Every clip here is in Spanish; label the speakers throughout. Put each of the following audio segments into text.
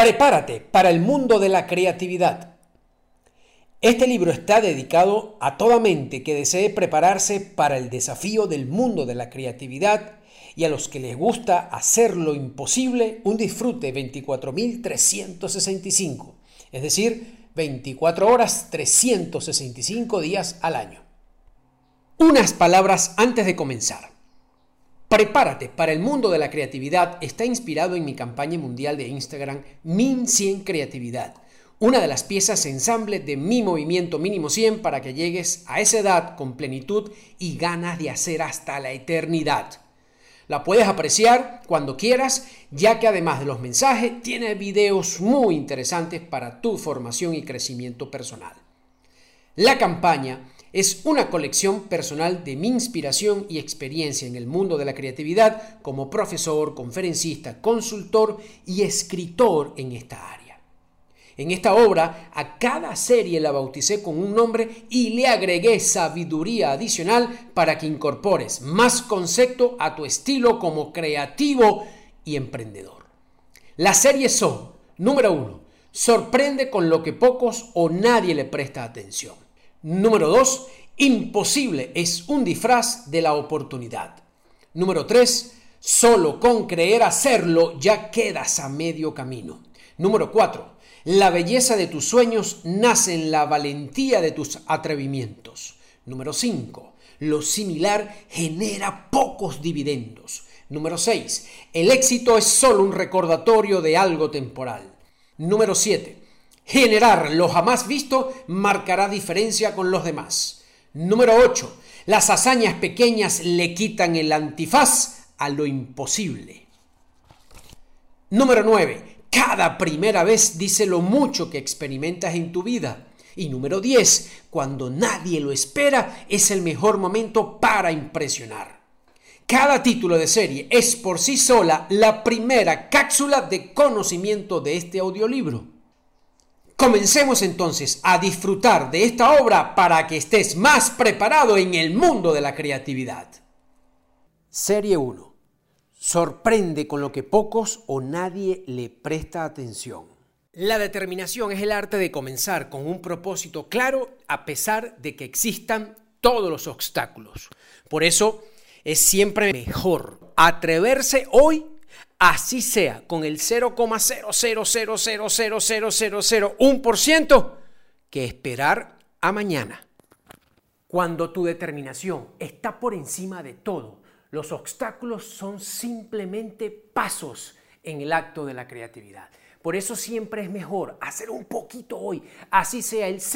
Speaker 1: Prepárate para el mundo de la creatividad. Este libro está dedicado a toda mente que desee prepararse para el desafío del mundo de la creatividad y a los que les gusta hacer lo imposible un disfrute 24.365, es decir, 24 horas 365 días al año. Unas palabras antes de comenzar. Prepárate para el mundo de la creatividad está inspirado en mi campaña mundial de Instagram Min 100 Creatividad, una de las piezas ensamble de mi movimiento Mínimo 100 para que llegues a esa edad con plenitud y ganas de hacer hasta la eternidad. La puedes apreciar cuando quieras, ya que además de los mensajes, tiene videos muy interesantes para tu formación y crecimiento personal. La campaña es una colección personal de mi inspiración y experiencia en el mundo de la creatividad como profesor, conferencista, consultor y escritor en esta área. En esta obra, a cada serie la bauticé con un nombre y le agregué sabiduría adicional para que incorpores más concepto a tu estilo como creativo y emprendedor. Las series son: número 1, sorprende con lo que pocos o nadie le presta atención. Número 2, imposible es un disfraz de la oportunidad. Número 3, solo con creer hacerlo ya quedas a medio camino. Número 4, la belleza de tus sueños nace en la valentía de tus atrevimientos. Número 5, lo similar genera pocos dividendos. Número 6, el éxito es solo un recordatorio de algo temporal. Número 7, generar lo jamás visto marcará diferencia con los demás. Número 8. Las hazañas pequeñas le quitan el antifaz a lo imposible. Número 9. Cada primera vez dice lo mucho que experimentas en tu vida. Y número 10. Cuando nadie lo espera, es el mejor momento para impresionar. Cada título de serie es por sí sola la primera cápsula de conocimiento de este audiolibro. Comencemos entonces a disfrutar de esta obra para que estés más preparado en el mundo de la creatividad. Serie 1. Sorprende con lo que pocos o nadie le presta atención. La determinación es el arte de comenzar con un propósito claro a pesar de que existan todos los obstáculos. Por eso es siempre mejor atreverse hoy, así sea con el 0,000000001%, que esperar a mañana. Cuando tu determinación está por encima de todo, los obstáculos son simplemente pasos en el acto de la creatividad. Por eso siempre es mejor hacer un poquito hoy, así sea el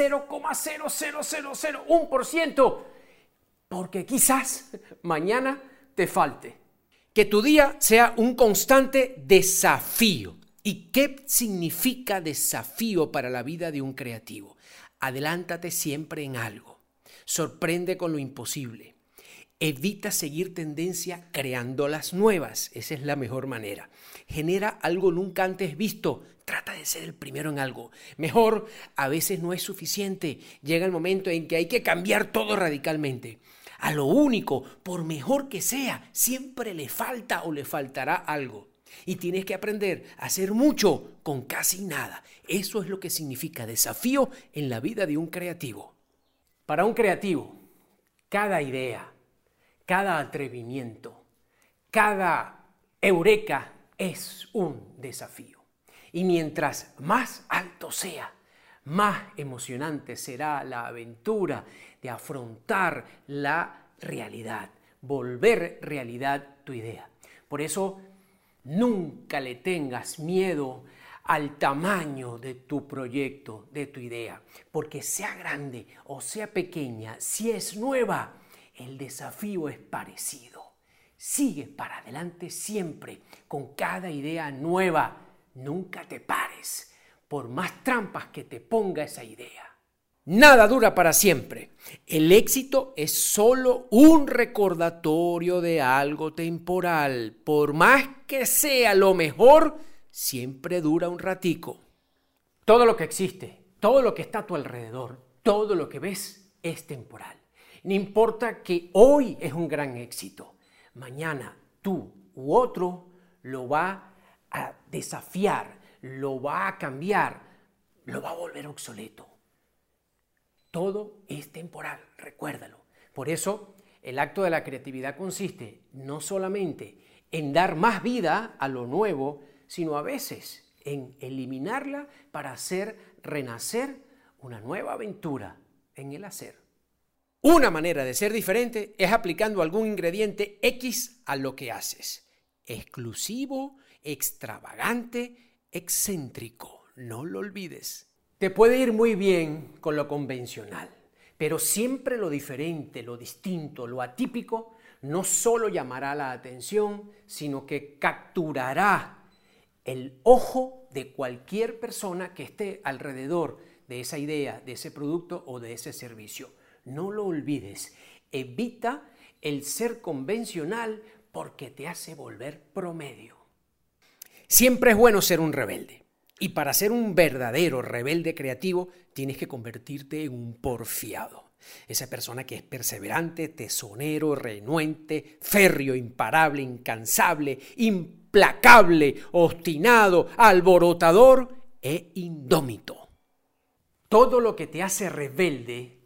Speaker 1: 0,00001%, porque quizás mañana te falte. Que tu día sea un constante desafío. ¿Y qué significa desafío para la vida de un creativo? Adelántate siempre en algo. Sorprende con lo imposible. Evita seguir tendencia creando las nuevas. Esa es la mejor manera. Genera algo nunca antes visto. Trata de ser el primero en algo. Mejor, a veces no es suficiente. Llega el momento en que hay que cambiar todo radicalmente. A lo único, por mejor que sea, siempre le falta o le faltará algo. Y tienes que aprender a hacer mucho con casi nada. Eso es lo que significa desafío en la vida de un creativo. Para un creativo, cada idea, cada atrevimiento, cada eureka es un desafío. Y mientras más alto sea, más emocionante será la aventura de afrontar la realidad, volver realidad tu idea. Por eso, nunca le tengas miedo al tamaño de tu proyecto, de tu idea, porque sea grande o sea pequeña, si es nueva, el desafío es parecido. Sigue para adelante siempre con cada idea nueva. Nunca te pares, por más trampas que te ponga esa idea. Nada dura para siempre. El éxito es solo un recordatorio de algo temporal. Por más que sea lo mejor, siempre dura un ratico. Todo lo que existe, todo lo que está a tu alrededor, todo lo que ves es temporal. No importa que hoy es un gran éxito, mañana tú u otro lo va a desafiar, lo va a cambiar, lo va a volver obsoleto. Todo es temporal, recuérdalo. Por eso, el acto de la creatividad consiste no solamente en dar más vida a lo nuevo, sino a veces en eliminarla para hacer renacer una nueva aventura en el hacer. Una manera de ser diferente es aplicando algún ingrediente X a lo que haces. Exclusivo, extravagante, excéntrico. No lo olvides. Te puede ir muy bien con lo convencional, pero siempre lo diferente, lo distinto, lo atípico, no solo llamará la atención, sino que capturará el ojo de cualquier persona que esté alrededor de esa idea, de ese producto o de ese servicio. No lo olvides. Evita el ser convencional porque te hace volver promedio. Siempre es bueno ser un rebelde. Y para ser un verdadero rebelde creativo, tienes que convertirte en un porfiado. Esa persona que es perseverante, tesonero, renuente, férreo, imparable, incansable, implacable, obstinado, alborotador e indómito. Todo lo que te hace rebelde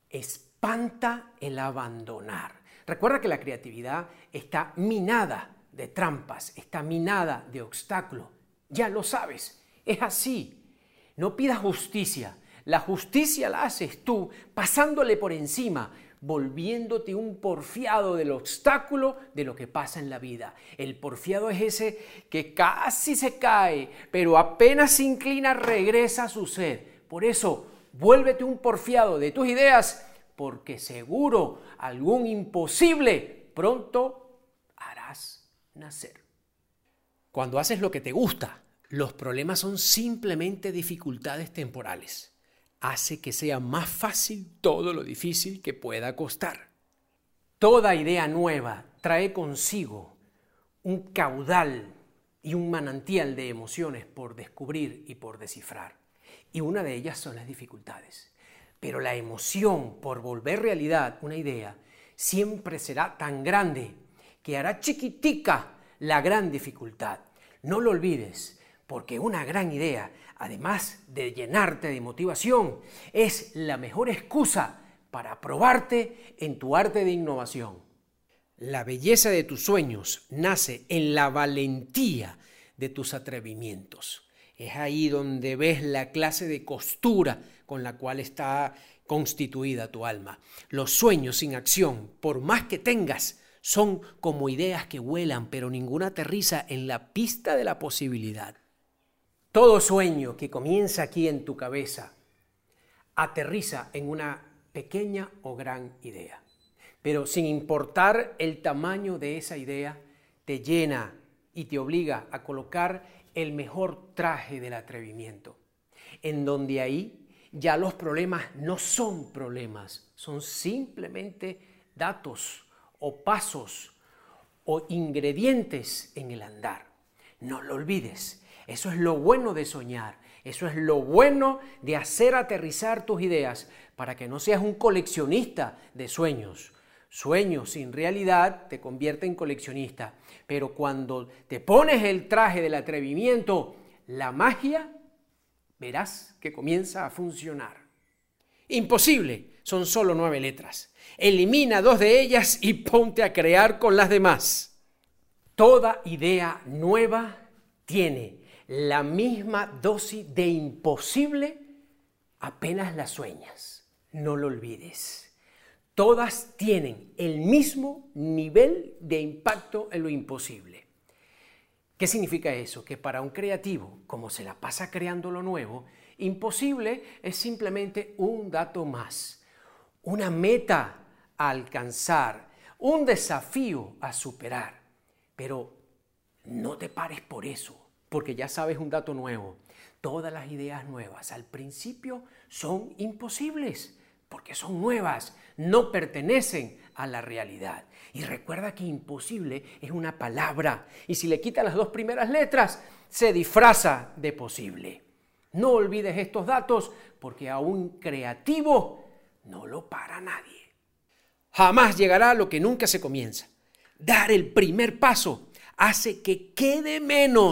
Speaker 1: espanta el abandonar. Recuerda que la creatividad está minada de trampas, está minada de obstáculos. Ya lo sabes. Es así. No pidas justicia. La justicia la haces tú pasándole por encima, volviéndote un porfiado del obstáculo de lo que pasa en la vida. El porfiado es ese que casi se cae, pero apenas se inclina, regresa a su ser. Por eso, vuélvete un porfiado de tus ideas, porque seguro algún imposible pronto harás nacer. Cuando haces lo que te gusta, los problemas son simplemente dificultades temporales. Hace que sea más fácil todo lo difícil que pueda costar. Toda idea nueva trae consigo un caudal y un manantial de emociones por descubrir y por descifrar. Y una de ellas son las dificultades. Pero la emoción por volver realidad una idea siempre será tan grande que hará chiquitica la gran dificultad. No lo olvides. Porque una gran idea, además de llenarte de motivación, es la mejor excusa para probarte en tu arte de innovación. La belleza de tus sueños nace en la valentía de tus atrevimientos. Es ahí donde ves la clase de costura con la cual está constituida tu alma. Los sueños sin acción, por más que tengas, son como ideas que vuelan, pero ninguna aterriza en la pista de la posibilidad. Todo sueño que comienza aquí en tu cabeza aterriza en una pequeña o gran idea. Pero sin importar el tamaño de esa idea, te llena y te obliga a colocar el mejor traje del atrevimiento, en donde ahí ya los problemas no son problemas, son simplemente datos o pasos o ingredientes en el andar. No lo olvides. Eso es lo bueno de soñar, eso es lo bueno de hacer aterrizar tus ideas para que no seas un coleccionista de sueños. Sueños sin realidad te convierte en coleccionista, pero cuando te pones el traje del atrevimiento, la magia, verás que comienza a funcionar. Imposible, son solo 9 letras. Elimina 2 de ellas y ponte a crear con las demás. Toda idea nueva tiene la misma dosis de imposible apenas la sueñas. No lo olvides. Todas tienen el mismo nivel de impacto en lo imposible. ¿Qué significa eso? Que para un creativo, como se la pasa creando lo nuevo, imposible es simplemente un dato más, una meta a alcanzar, un desafío a superar. Pero no te pares por eso, porque ya sabes un dato nuevo. Todas las ideas nuevas al principio son imposibles, porque son nuevas, no pertenecen a la realidad. Y recuerda que imposible es una palabra, y si le quitan las 2 primeras letras, se disfraza de posible. No olvides estos datos, porque a un creativo no lo para nadie. Jamás llegará lo que nunca se comienza. Dar el primer paso hace que quede menos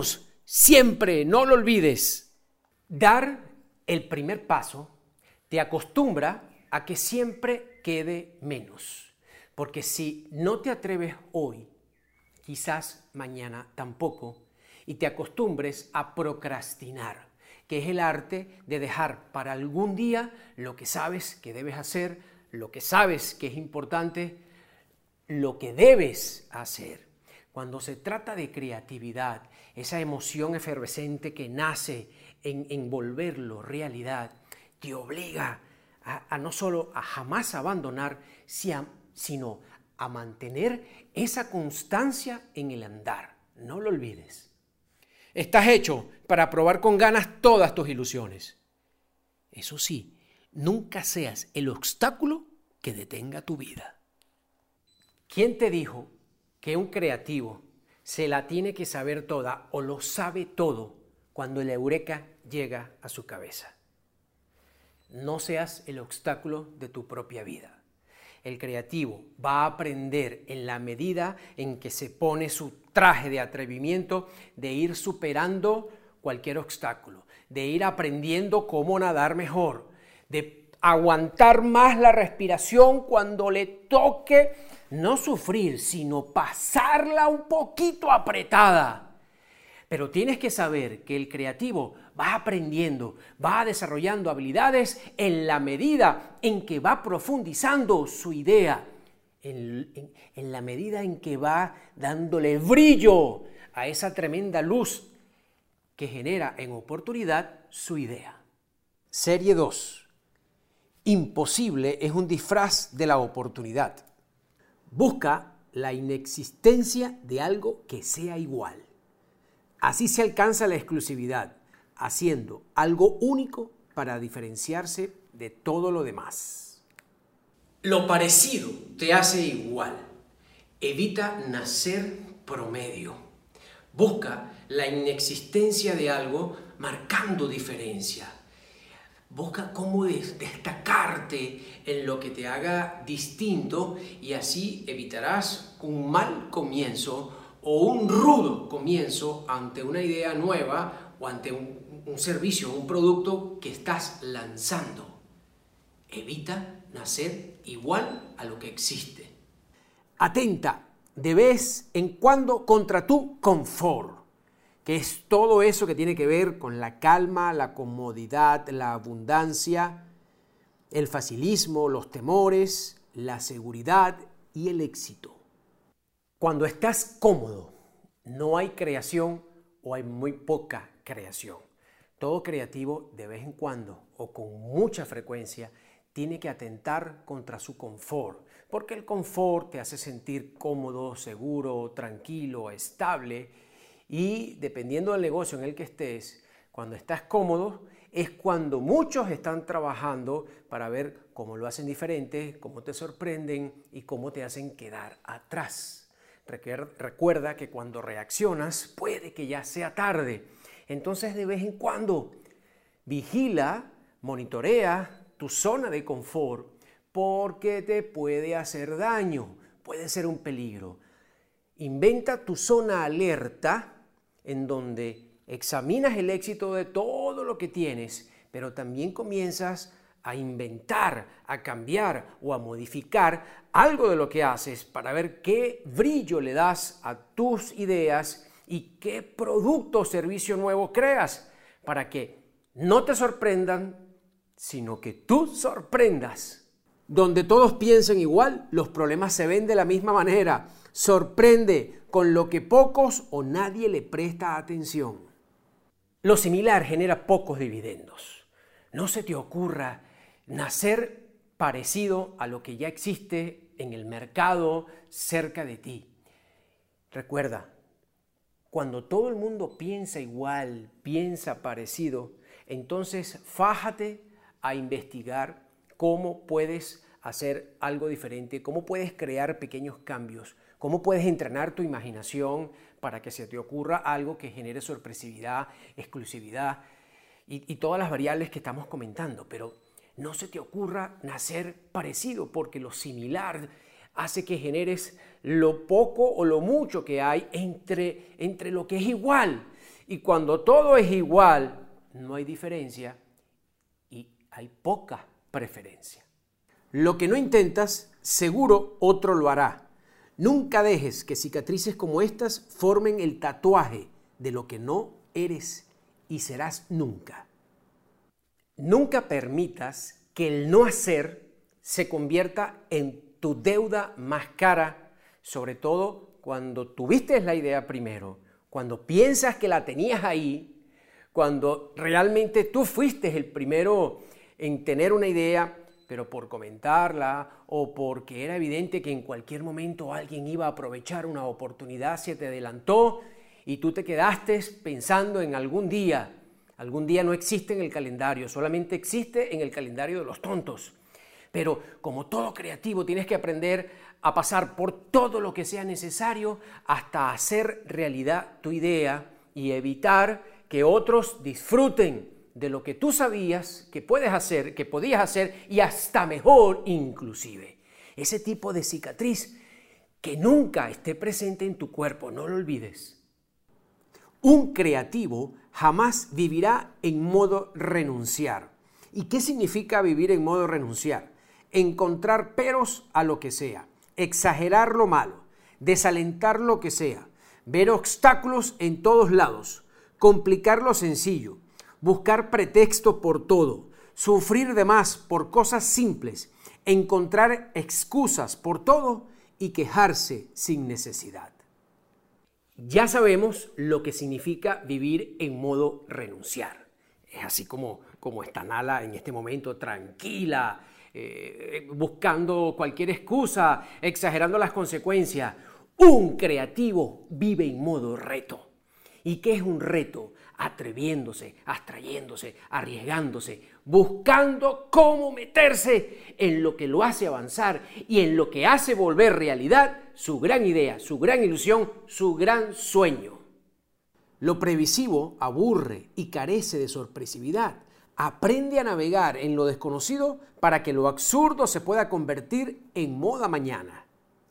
Speaker 1: Siempre, no lo olvides. Dar el primer paso te acostumbra a que siempre quede menos. Porque si no te atreves hoy, quizás mañana tampoco, y te acostumbres a procrastinar, que es el arte de dejar para algún día lo que sabes que debes hacer, lo que sabes que es importante, lo que debes hacer. Cuando se trata de creatividad, esa emoción efervescente que nace en volverlo realidad, te obliga a no solo a jamás abandonar, sino a mantener esa constancia en el andar. No lo olvides. Estás hecho para probar con ganas todas tus ilusiones. Eso sí, nunca seas el obstáculo que detenga tu vida. ¿Quién te dijo que un creativo se la tiene que saber toda o lo sabe todo cuando el eureka llega a su cabeza? No seas el obstáculo de tu propia vida. El creativo va a aprender en la medida en que se pone su traje de atrevimiento de ir superando cualquier obstáculo, de ir aprendiendo cómo nadar mejor, de aguantar más la respiración cuando le toque no sufrir, sino pasarla un poquito apretada. Pero tienes que saber que el creativo va aprendiendo, va desarrollando habilidades en la medida en que va profundizando su idea, en la medida en que va dándole brillo a esa tremenda luz que genera en oportunidad su idea. Serie 2. Imposible es un disfraz de la oportunidad. Busca la inexistencia de algo que sea igual. Así se alcanza la exclusividad, haciendo algo único para diferenciarse de todo lo demás. Lo parecido te hace igual. Evita nacer promedio. Busca la inexistencia de algo marcando diferencia. Busca cómo destacarte en lo que te haga distinto y así evitarás un mal comienzo o un rudo comienzo ante una idea nueva o ante un servicio o un producto que estás lanzando. Evita nacer igual a lo que existe. Atenta de vez en cuando contra tu confort, que es todo eso que tiene que ver con la calma, la comodidad, la abundancia, el facilismo, los temores, la seguridad y el éxito. Cuando estás cómodo, no hay creación o hay muy poca creación. Todo creativo de vez en cuando o con mucha frecuencia tiene que atentar contra su confort, porque el confort te hace sentir cómodo, seguro, tranquilo, estable y dependiendo del negocio en el que estés, cuando estás cómodo es cuando muchos están trabajando para ver cómo lo hacen diferente, cómo te sorprenden y cómo te hacen quedar atrás. Recuerda que cuando reaccionas puede que ya sea tarde. Entonces de vez en cuando vigila, monitorea tu zona de confort porque te puede hacer daño, puede ser un peligro. Inventa tu zona alerta en donde examinas el éxito de todo lo que tienes, pero también comienzas a inventar, a cambiar o a modificar algo de lo que haces para ver qué brillo le das a tus ideas y qué producto o servicio nuevo creas para que no te sorprendan, sino que tú sorprendas. Donde todos piensen igual, los problemas se ven de la misma manera. Sorprende con lo que pocos o nadie le presta atención. Lo similar genera pocos dividendos. No se te ocurra nacer parecido a lo que ya existe en el mercado cerca de ti. Recuerda, cuando todo el mundo piensa igual, piensa parecido, entonces fájate a investigar cómo puedes hacer algo diferente, cómo puedes crear pequeños cambios, cómo puedes entrenar tu imaginación para que se te ocurra algo que genere sorpresividad, exclusividad y todas las variables que estamos comentando, pero no se te ocurra nacer parecido porque lo similar hace que generes lo poco o lo mucho que hay entre lo que es igual Y cuando todo es igual, no hay diferencia y hay poca preferencia. Lo que no intentas, seguro otro lo hará. Nunca dejes que cicatrices como estas formen el tatuaje de lo que no eres y serás nunca. Nunca permitas que el no hacer se convierta en tu deuda más cara, sobre todo cuando tuviste la idea primero, cuando piensas que la tenías ahí, cuando realmente tú fuiste el primero en tener una idea, pero por comentarla o porque era evidente que en cualquier momento alguien iba a aprovechar una oportunidad, se te adelantó y tú te quedaste pensando en algún día. Algún día no existe en el calendario, solamente existe en el calendario de los tontos. Pero como todo creativo tienes que aprender a pasar por todo lo que sea necesario hasta hacer realidad tu idea y evitar que otros disfruten de lo que tú sabías que puedes hacer, que podías hacer y hasta mejor inclusive. Ese tipo de cicatriz que nunca esté presente en tu cuerpo, no lo olvides. Un creativo jamás vivirá en modo renunciar. ¿Y qué significa vivir en modo renunciar? Encontrar peros a lo que sea, exagerar lo malo, desalentar lo que sea, ver obstáculos en todos lados, complicar lo sencillo, buscar pretexto por todo, sufrir de más por cosas simples, encontrar excusas por todo y quejarse sin necesidad. Ya sabemos lo que significa vivir en modo renunciar. Es así como está Nala en este momento, tranquila, buscando cualquier excusa, exagerando las consecuencias. Un creativo vive en modo reto. ¿Y qué es un reto? Atreviéndose, abstrayéndose, arriesgándose, buscando cómo meterse en lo que lo hace avanzar y en lo que hace volver realidad su gran idea, su gran ilusión, su gran sueño. Lo previsivo aburre y carece de sorpresividad. Aprende a navegar en lo desconocido para que lo absurdo se pueda convertir en moda mañana.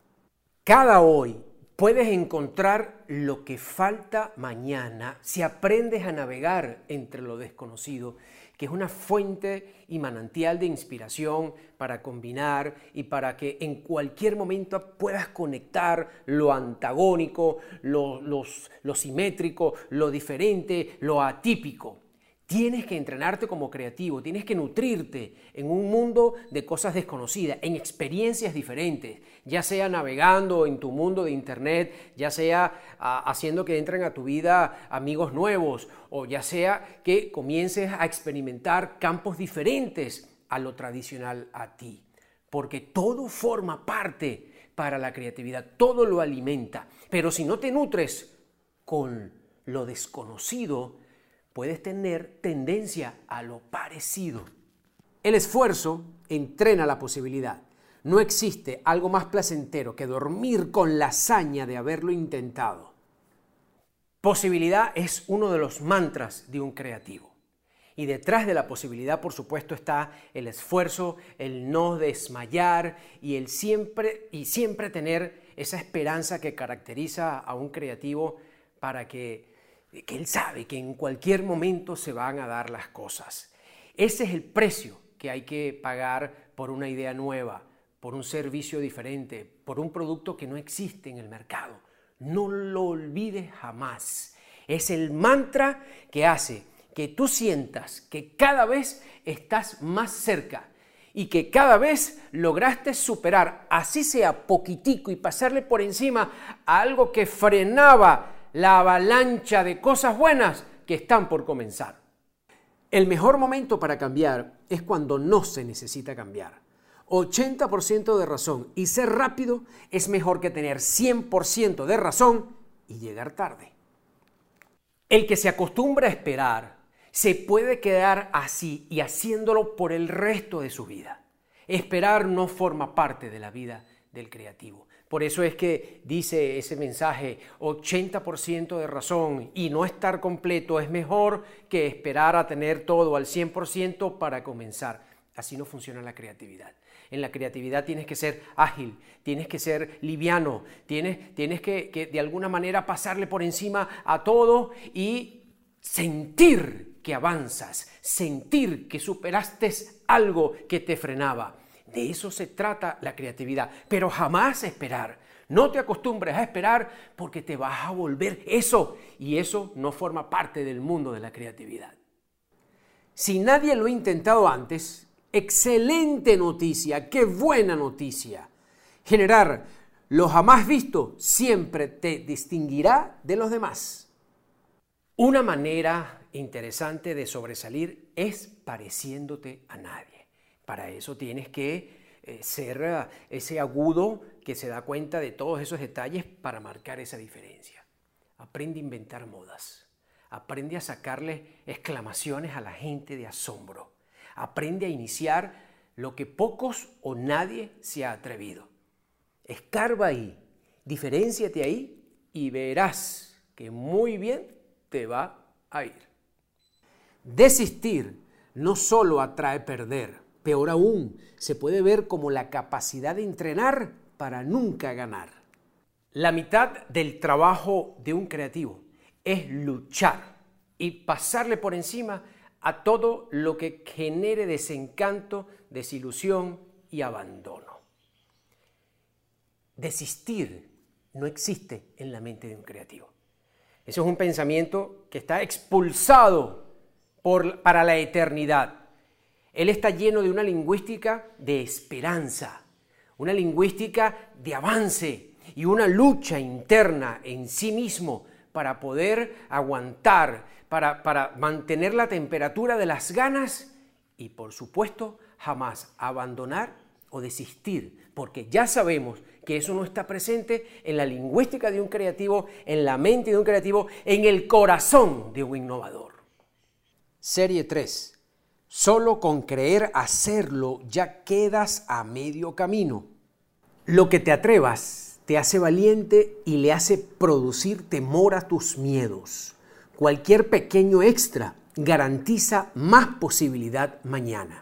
Speaker 1: Cada hoy puedes encontrar lo que falta mañana si aprendes a navegar entre lo desconocido, que es una fuente y manantial de inspiración para combinar y para que en cualquier momento puedas conectar lo antagónico, lo simétrico, lo diferente, lo atípico. Tienes que entrenarte como creativo, tienes que nutrirte en un mundo de cosas desconocidas, en experiencias diferentes, ya sea navegando en tu mundo de internet, ya sea haciendo que entren a tu vida amigos nuevos, o ya sea que comiences a experimentar campos diferentes a lo tradicional a ti. Porque todo forma parte para la creatividad, todo lo alimenta. Pero si no te nutres con lo desconocido, puedes tener tendencia a lo parecido. El esfuerzo entrena la posibilidad. No existe algo más placentero que dormir con la hazaña de haberlo intentado. Posibilidad es uno de los mantras de un creativo. Y detrás de la posibilidad, por supuesto, está el esfuerzo, el no desmayar y el siempre tener esa esperanza que caracteriza a un creativo para que él sabe que en cualquier momento se van a dar las cosas. Ese es el precio que hay que pagar por una idea nueva, por un servicio diferente, por un producto que no existe en el mercado. No lo olvides jamás. Es el mantra que hace que tú sientas que cada vez estás más cerca y que cada vez lograste superar, así sea poquitico, y pasarle por encima a algo que frenaba la avalancha de cosas buenas que están por comenzar. El mejor momento para cambiar es cuando no se necesita cambiar. 80% de razón y ser rápido es mejor que tener 100% de razón y llegar tarde. El que se acostumbra a esperar se puede quedar así y haciéndolo por el resto de su vida. Esperar no forma parte de la vida del creativo. Por eso es que dice ese mensaje, 80% de razón y no estar completo es mejor que esperar a tener todo al 100% para comenzar. Así no funciona la creatividad. En la creatividad tienes que ser ágil, tienes que ser liviano, tienes que de alguna manera pasarle por encima a todo y sentir que avanzas, sentir que superaste algo que te frenaba. De eso se trata la creatividad, pero jamás esperar. No te acostumbres a esperar porque te vas a volver eso y eso no forma parte del mundo de la creatividad. Si nadie lo ha intentado antes, excelente noticia, qué buena noticia. Generar lo jamás visto siempre te distinguirá de los demás. Una manera interesante de sobresalir es pareciéndote a nadie. Para eso tienes que ser ese agudo que se da cuenta de todos esos detalles para marcar esa diferencia. Aprende a inventar modas. Aprende a sacarle exclamaciones a la gente de asombro. Aprende a iniciar lo que pocos o nadie se ha atrevido. Escarba ahí, diferénciate ahí y verás que muy bien te va a ir. Desistir no solo atrae perder, peor aún, se puede ver como la capacidad de entrenar para nunca ganar. La mitad del trabajo de un creativo es luchar y pasarle por encima a todo lo que genere desencanto, desilusión y abandono. Desistir no existe en la mente de un creativo. Eso es un pensamiento que está expulsado para la eternidad. Él está lleno de una lingüística de esperanza, una lingüística de avance y una lucha interna en sí mismo para poder aguantar, para mantener la temperatura de las ganas y, por supuesto, jamás abandonar o desistir, porque ya sabemos que eso no está presente en la lingüística de un creativo, en la mente de un creativo, en el corazón de un innovador. Serie 3. Solo con creer hacerlo ya quedas a medio camino. Lo que te atrevas te hace valiente y le hace producir temor a tus miedos. Cualquier pequeño extra garantiza más posibilidad mañana.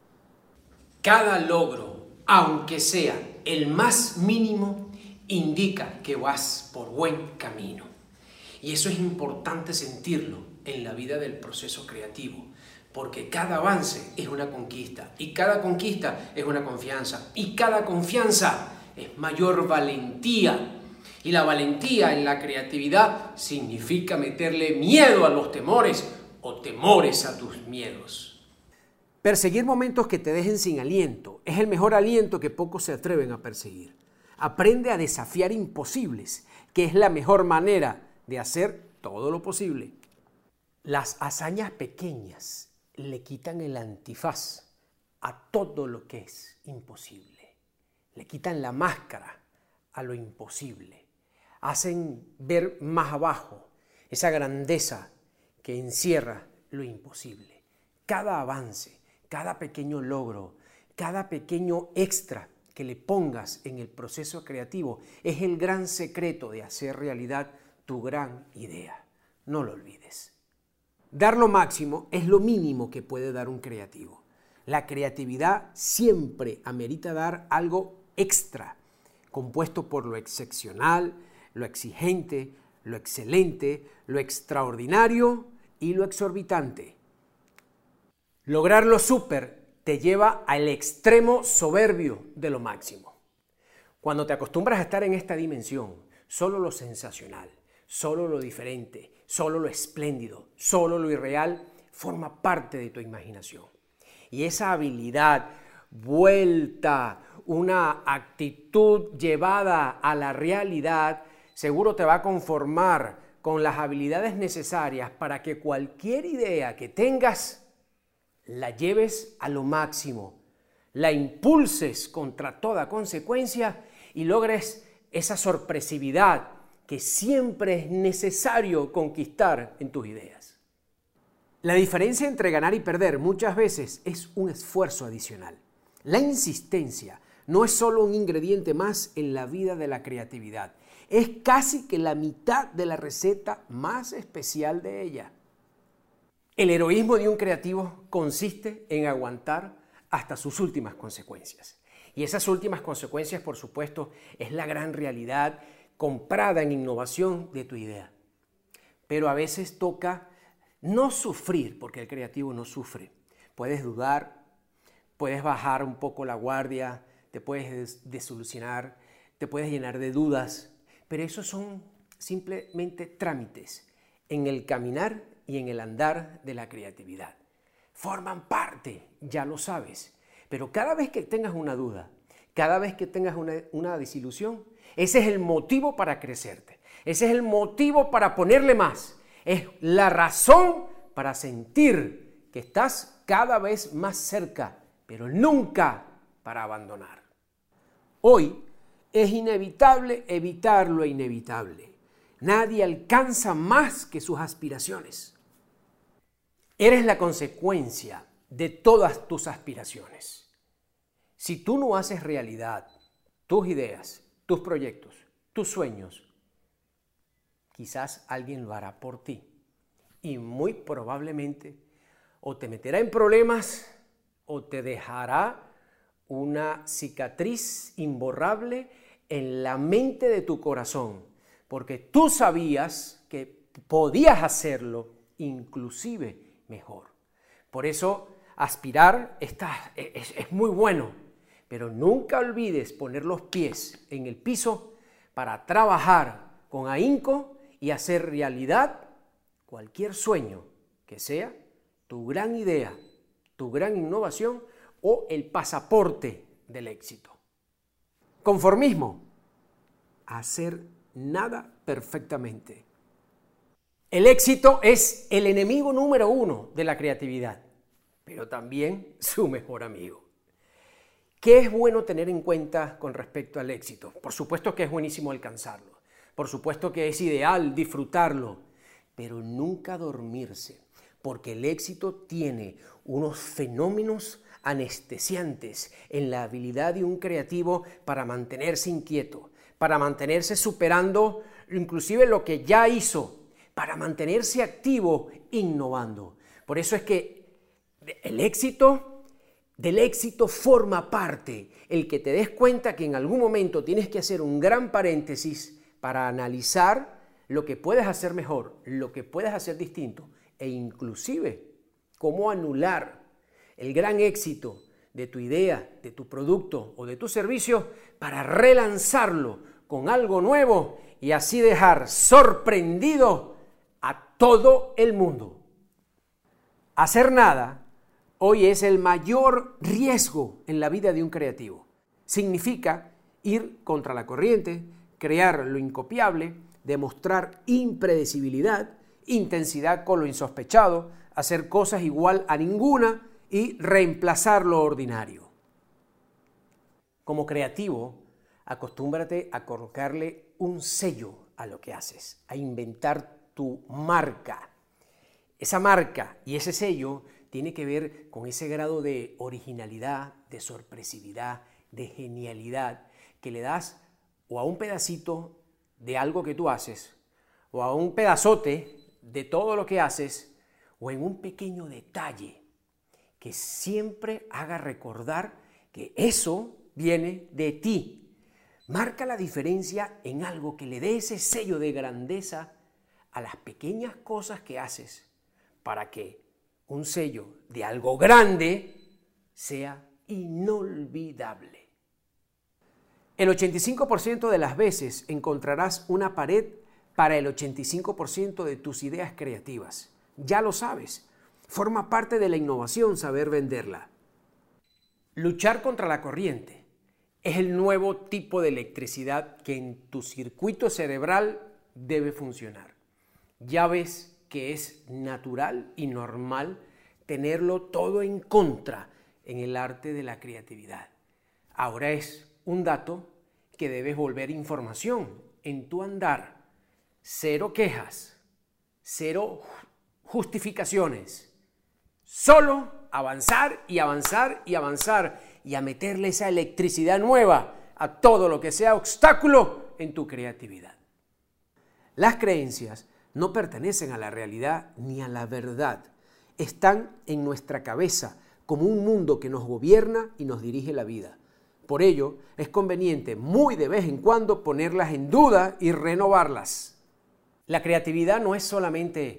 Speaker 1: Cada logro, aunque sea el más mínimo, indica que vas por buen camino. Y eso es importante sentirlo en la vida del proceso creativo, porque cada avance es una conquista, y cada conquista es una confianza, y cada confianza es mayor valentía. Y la valentía en la creatividad significa meterle miedo a los temores o temores a tus miedos. Perseguir momentos que te dejen sin aliento es el mejor aliento que pocos se atreven a perseguir. Aprende a desafiar imposibles, que es la mejor manera de hacer todo lo posible. Las hazañas pequeñas le quitan el antifaz a todo lo que es imposible. Le quitan la máscara a lo imposible. Hacen ver más abajo esa grandeza que encierra lo imposible. Cada avance, cada pequeño logro, cada pequeño extra que le pongas en el proceso creativo es el gran secreto de hacer realidad tu gran idea. No lo olvides. Dar lo máximo es lo mínimo que puede dar un creativo. La creatividad siempre amerita dar algo extra, compuesto por lo excepcional, lo exigente, lo excelente, lo extraordinario y lo exorbitante. Lograr lo súper te lleva al extremo soberbio de lo máximo. Cuando te acostumbras a estar en esta dimensión, solo lo sensacional, solo lo diferente, solo lo espléndido, solo lo irreal, forma parte de tu imaginación. Y esa habilidad vuelta, una actitud llevada a la realidad, seguro te va a conformar con las habilidades necesarias para que cualquier idea que tengas la lleves a lo máximo, la impulses contra toda consecuencia y logres esa sorpresividad que siempre es necesario conquistar en tus ideas. La diferencia entre ganar y perder muchas veces es un esfuerzo adicional. La insistencia no es solo un ingrediente más en la vida de la creatividad, es casi que la mitad de la receta más especial de ella. El heroísmo de un creativo consiste en aguantar hasta sus últimas consecuencias. Y esas últimas consecuencias, por supuesto, es la gran realidad comprada en innovación de tu idea. Pero a veces toca No sufrir, porque el creativo no sufre. Puedes dudar, puedes bajar un poco la guardia, te puedes desilusionar, te puedes llenar de dudas, pero esos son simplemente trámites en el caminar y en el andar de la creatividad. Forman parte, ya lo sabes, pero cada vez que tengas una duda, cada vez que tengas una desilusión, ese es el motivo para crecerte, ese es el motivo para ponerle más, es la razón para sentir que estás cada vez más cerca, pero nunca para abandonar. Hoy es inevitable evitar lo inevitable. Nadie alcanza más que sus aspiraciones. Eres la consecuencia de todas tus aspiraciones. Si tú no haces realidad tus ideas, tus proyectos, tus sueños, quizás alguien lo hará por ti. Y muy probablemente o te meterá en problemas o te dejará una cicatriz imborrable en la mente de tu corazón, porque tú sabías que podías hacerlo inclusive mejor. Por eso aspirar es muy bueno, pero nunca olvides poner los pies en el piso para trabajar con ahínco y hacer realidad cualquier sueño que sea tu gran idea, tu gran innovación o el pasaporte del éxito. Conformismo, hacer nada perfectamente. El éxito es el enemigo número 1 de la creatividad, pero también su mejor amigo. ¿Qué es bueno tener en cuenta con respecto al éxito? Por supuesto que es buenísimo alcanzarlo, por supuesto que es ideal disfrutarlo, pero nunca dormirse, porque el éxito tiene unos fenómenos anestesiantes en la habilidad de un creativo para mantenerse inquieto, para mantenerse superando inclusive lo que ya hizo, para mantenerse activo, innovando. Por eso es que del éxito forma parte el que te des cuenta que en algún momento tienes que hacer un gran paréntesis para analizar lo que puedes hacer mejor, lo que puedes hacer distinto e inclusive cómo anular el gran éxito de tu idea, de tu producto o de tu servicio para relanzarlo con algo nuevo y así dejar sorprendido a todo el mundo. Hacer nada hoy es el mayor riesgo en la vida de un creativo. Significa ir contra la corriente, crear lo incopiable, demostrar impredecibilidad, intensidad con lo insospechado, hacer cosas igual a ninguna y reemplazar lo ordinario. Como creativo, acostúmbrate a colocarle un sello a lo que haces, a inventar tu marca. Esa marca y ese sello tiene que ver con ese grado de originalidad, de sorpresividad, de genialidad que le das o a un pedacito de algo que tú haces, o a un pedazote de todo lo que haces, o en un pequeño detalle que siempre haga recordar que eso viene de ti. Marca la diferencia en algo que le dé ese sello de grandeza a las pequeñas cosas que haces para que un sello de algo grande sea inolvidable. El 85% de las veces encontrarás una pared para el 85% de tus ideas creativas. Ya lo sabes, forma parte de la innovación saber venderla. Luchar contra la corriente es el nuevo tipo de electricidad que en tu circuito cerebral debe funcionar. Ya ves que es natural y normal tenerlo todo en contra en el arte de la creatividad. Ahora es un dato que debes volver información en tu andar. Cero quejas, cero justificaciones. Solo avanzar y avanzar y avanzar y a meterle esa electricidad nueva a todo lo que sea obstáculo en tu creatividad. Las creencias no pertenecen a la realidad ni a la verdad. Están en nuestra cabeza como un mundo que nos gobierna y nos dirige la vida. Por ello, es conveniente muy de vez en cuando ponerlas en duda y renovarlas. La creatividad no es solamente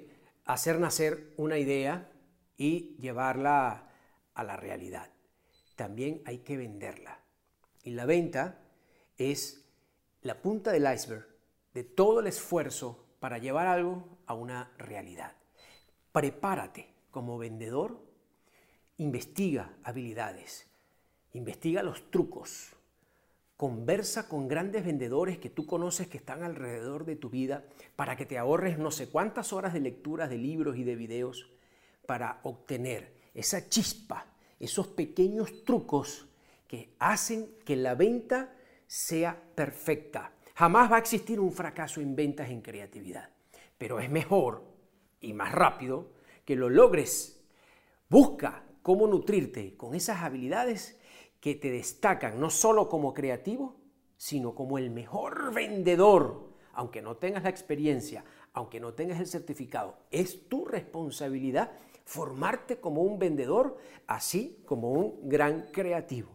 Speaker 1: hacer nacer una idea y llevarla a la realidad. También hay que venderla. Y la venta es la punta del iceberg de todo el esfuerzo para llevar algo a una realidad. Prepárate como vendedor, investiga habilidades, investiga los trucos, conversa con grandes vendedores que tú conoces que están alrededor de tu vida para que te ahorres no sé cuántas horas de lecturas de libros y de videos para obtener esa chispa, esos pequeños trucos que hacen que la venta sea perfecta. Jamás va a existir un fracaso en ventas en creatividad, pero es mejor y más rápido que lo logres. Busca cómo nutrirte con esas habilidades que te destacan no solo como creativo, sino como el mejor vendedor. Aunque no tengas la experiencia, aunque no tengas el certificado, es tu responsabilidad formarte como un vendedor, así como un gran creativo.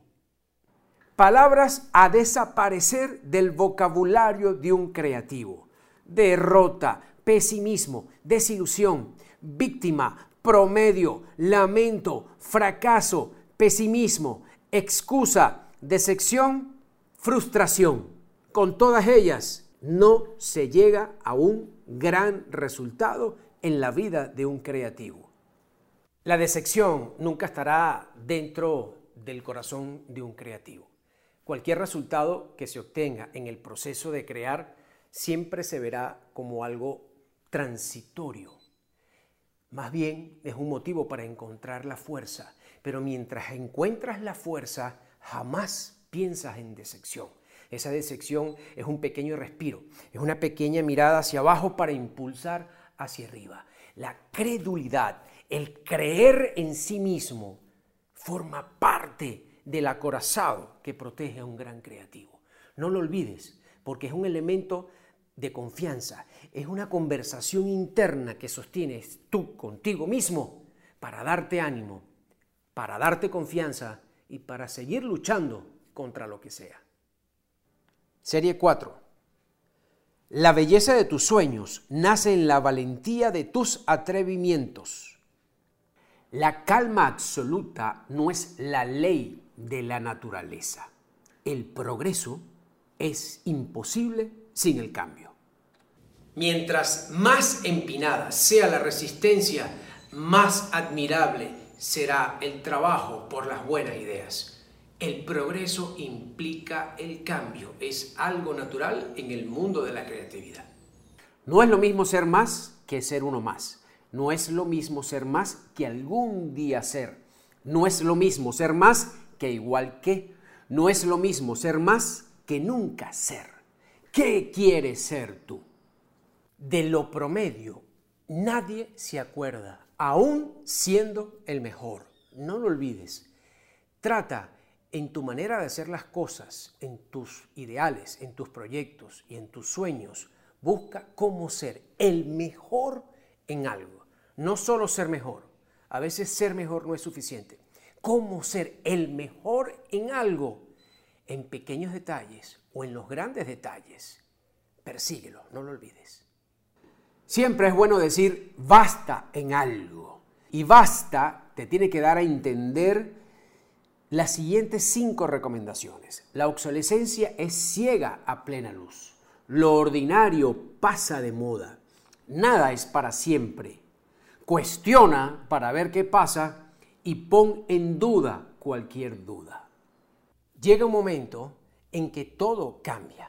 Speaker 1: Palabras a desaparecer del vocabulario de un creativo: derrota, pesimismo, desilusión, víctima, promedio, lamento, fracaso, pesimismo, excusa, decepción, frustración. Con todas ellas no se llega a un gran resultado en la vida de un creativo. La decepción nunca estará dentro del corazón de un creativo. Cualquier resultado que se obtenga en el proceso de crear siempre se verá como algo transitorio. Más bien es un motivo para encontrar la fuerza, pero mientras encuentras la fuerza, jamás piensas en decepción. Esa decepción es un pequeño respiro, es una pequeña mirada hacia abajo para impulsar hacia arriba. La credulidad, el creer en sí mismo, forma parte del acorazado que protege a un gran creativo. No lo olvides, porque es un elemento de confianza, es una conversación interna que sostienes tú contigo mismo para darte ánimo, para darte confianza y para seguir luchando contra lo que sea. Serie 4. La belleza de tus sueños nace en la valentía de tus atrevimientos. La calma absoluta no es la ley de la naturaleza. El progreso es imposible sin el cambio. Mientras más empinada sea la resistencia, más admirable será el trabajo por las buenas ideas. El progreso implica el cambio, es algo natural en el mundo de la creatividad. No es lo mismo ser más que ser uno más. No es lo mismo ser más que algún día ser. No es lo mismo ser más que igual que. No es lo mismo ser más que nunca ser. ¿Qué quieres ser tú? De lo promedio, nadie se acuerda, aún siendo el mejor. No lo olvides. Trata en tu manera de hacer las cosas, en tus ideales, en tus proyectos y en tus sueños. Busca cómo ser el mejor en algo. No solo ser mejor. A veces ser mejor no es suficiente. Cómo ser el mejor en algo, en pequeños detalles o en los grandes detalles. Persíguelo, no lo olvides. Siempre es bueno decir basta en algo. Y basta te tiene que dar a entender las siguientes 5 recomendaciones. La obsolescencia es ciega a plena luz. Lo ordinario pasa de moda. Nada es para siempre. Cuestiona para ver qué pasa y pon en duda cualquier duda. Llega un momento en que todo cambia.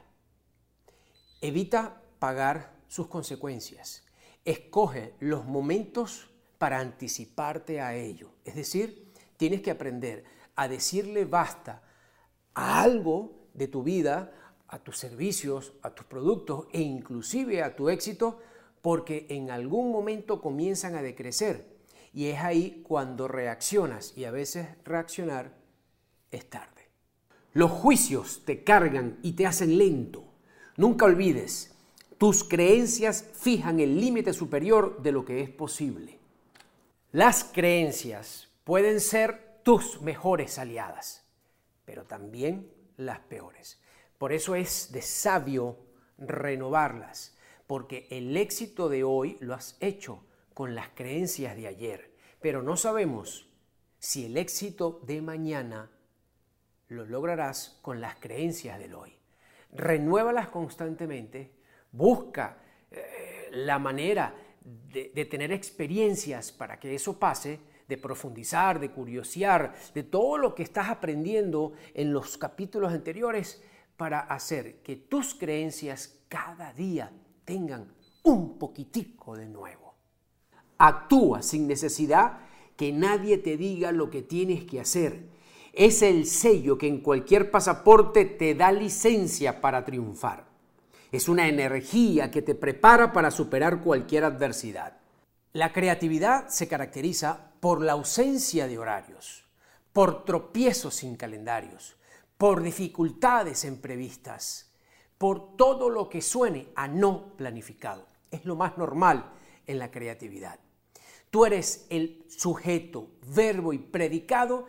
Speaker 1: Evita pagar sus consecuencias. Escoge los momentos para anticiparte a ello. Es decir, tienes que aprender a decirle basta a algo de tu vida, a tus servicios, a tus productos e inclusive a tu éxito, porque en algún momento comienzan a decrecer y es ahí cuando reaccionas y a veces reaccionar es tarde. Los juicios te cargan y te hacen lento. Nunca olvides, tus creencias fijan el límite superior de lo que es posible. Las creencias pueden ser tus mejores aliadas, pero también las peores. Por eso es de sabio renovarlas, porque el éxito de hoy lo has hecho con las creencias de ayer, pero no sabemos si el éxito de mañana lo lograrás con las creencias del hoy. Renuévalas constantemente, busca la manera de tener experiencias para que eso pase, de profundizar, de curiosear, de todo lo que estás aprendiendo en los capítulos anteriores para hacer que tus creencias cada día tengan un poquitico de nuevo. Actúa sin necesidad que nadie te diga lo que tienes que hacer. Es el sello que en cualquier pasaporte te da licencia para triunfar. Es una energía que te prepara para superar cualquier adversidad. La creatividad se caracteriza por la ausencia de horarios, por tropiezos sin calendarios, por dificultades imprevistas, por todo lo que suene a no planificado. Es lo más normal en la creatividad. Tú eres el sujeto, verbo y predicado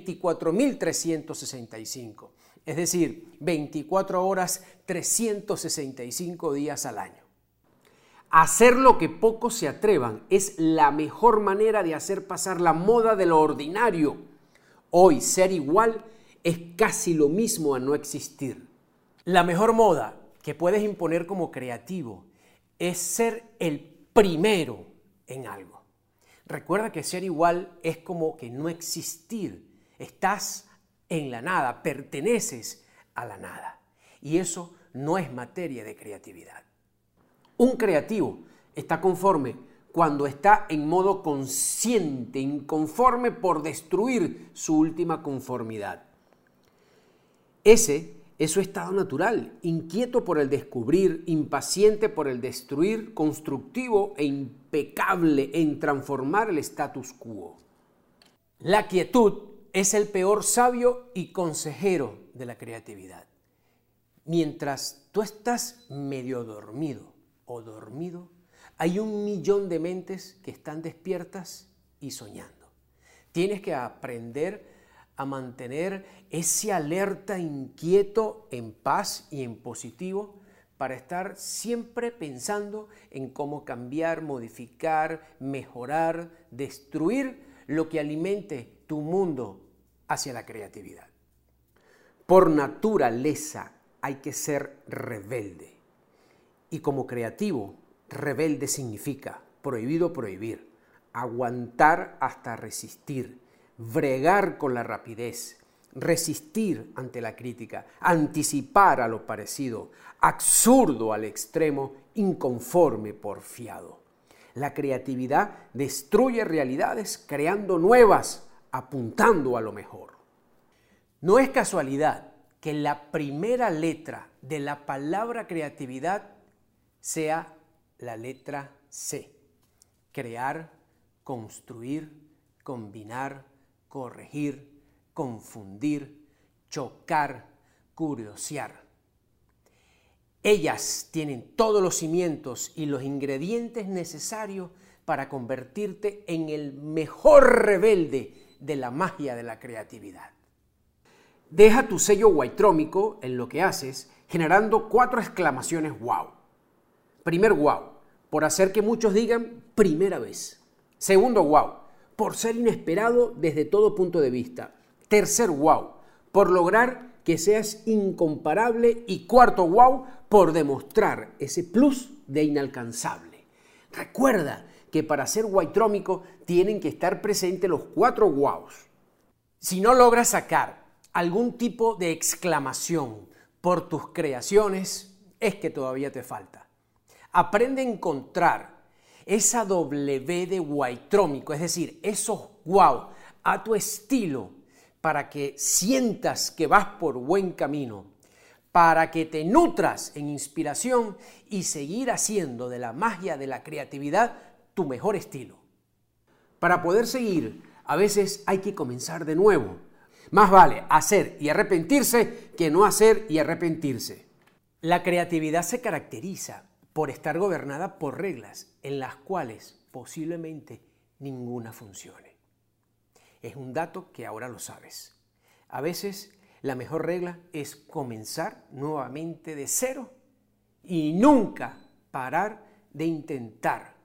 Speaker 1: 24.365, es decir, 24 horas, 365 días al año. Hacer lo que pocos se atrevan es la mejor manera de hacer pasar la moda de lo ordinario. Hoy ser igual es casi lo mismo a no existir. La mejor moda que puedes imponer como creativo es ser el primero en algo. Recuerda que ser igual es como que no existir. Estás en la nada, perteneces a la nada. Y eso no es materia de creatividad. Un creativo está conforme cuando está en modo consciente, inconforme por destruir su última conformidad. Ese es su estado natural, inquieto por el descubrir, impaciente por el destruir, constructivo e impecable en transformar el status quo. La quietud es el peor sabio y consejero de la creatividad. Mientras tú estás medio dormido o dormido, hay 1.000.000 de mentes que están despiertas y soñando. Tienes que aprender a mantener ese alerta inquieto en paz y en positivo para estar siempre pensando en cómo cambiar, modificar, mejorar, destruir lo que alimente tu mundo hacia la creatividad. Por naturaleza hay que ser rebelde. Y como creativo, rebelde significa prohibido prohibir, aguantar hasta resistir, bregar con la rapidez, resistir ante la crítica, anticipar a lo parecido, absurdo al extremo, inconforme porfiado. La creatividad destruye realidades creando nuevas, apuntando a lo mejor. No es casualidad que la primera letra de la palabra creatividad sea la letra C. Crear, construir, combinar, corregir, confundir, chocar, curiosear. Ellas tienen todos los cimientos y los ingredientes necesarios para convertirte en el mejor rebelde de la magia de la creatividad. Deja tu sello guaitrómico en lo que haces, generando 4 exclamaciones wow. Primer wow, por hacer que muchos digan primera vez. Segundo wow, por ser inesperado desde todo punto de vista. Tercer wow, por lograr que seas incomparable. Y cuarto wow, por demostrar ese plus de inalcanzable. Recuerda que para ser guaitrómico tienen que estar presentes los 4 wows. Si no logras sacar algún tipo de exclamación por tus creaciones, es que todavía te falta. Aprende a encontrar esa W de guaitrómico, es decir, esos wow a tu estilo para que sientas que vas por buen camino, para que te nutras en inspiración y seguir haciendo de la magia de la creatividad tu mejor estilo. Para poder seguir, a veces hay que comenzar de nuevo. Más vale hacer y arrepentirse que no hacer y arrepentirse. La creatividad se caracteriza por estar gobernada por reglas en las cuales posiblemente ninguna funcione. Es un dato que ahora lo sabes. A veces la mejor regla es comenzar nuevamente de cero y nunca parar de intentar,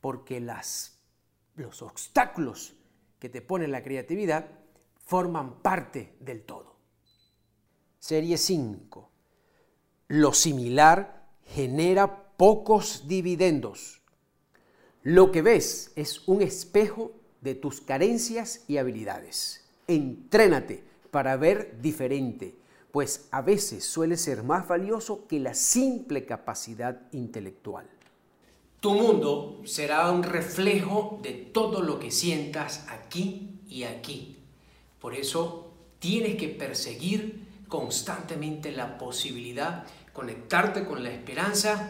Speaker 1: porque los obstáculos que te pone la creatividad forman parte del todo. Serie 5. Lo similar genera pocos dividendos. Lo que ves es un espejo de tus carencias y habilidades. Entrénate para ver diferente, pues a veces suele ser más valioso que la simple capacidad intelectual. Tu mundo será un reflejo de todo lo que sientas aquí y aquí. Por eso tienes que perseguir constantemente la posibilidad, conectarte con la esperanza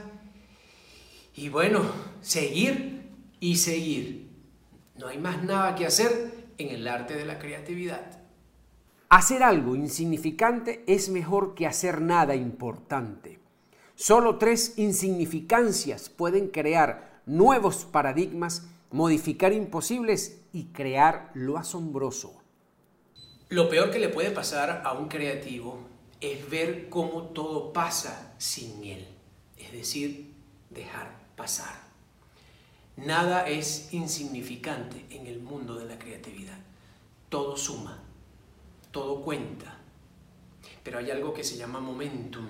Speaker 1: y seguir y seguir. No hay más nada que hacer en el arte de la creatividad. Hacer algo insignificante es mejor que hacer nada importante. Solo 3 insignificancias pueden crear nuevos paradigmas, modificar imposibles y crear lo asombroso. Lo peor que le puede pasar a un creativo es ver cómo todo pasa sin él, es decir, dejar pasar. Nada es insignificante en el mundo de la creatividad. Todo suma, todo cuenta. Pero hay algo que se llama momentum.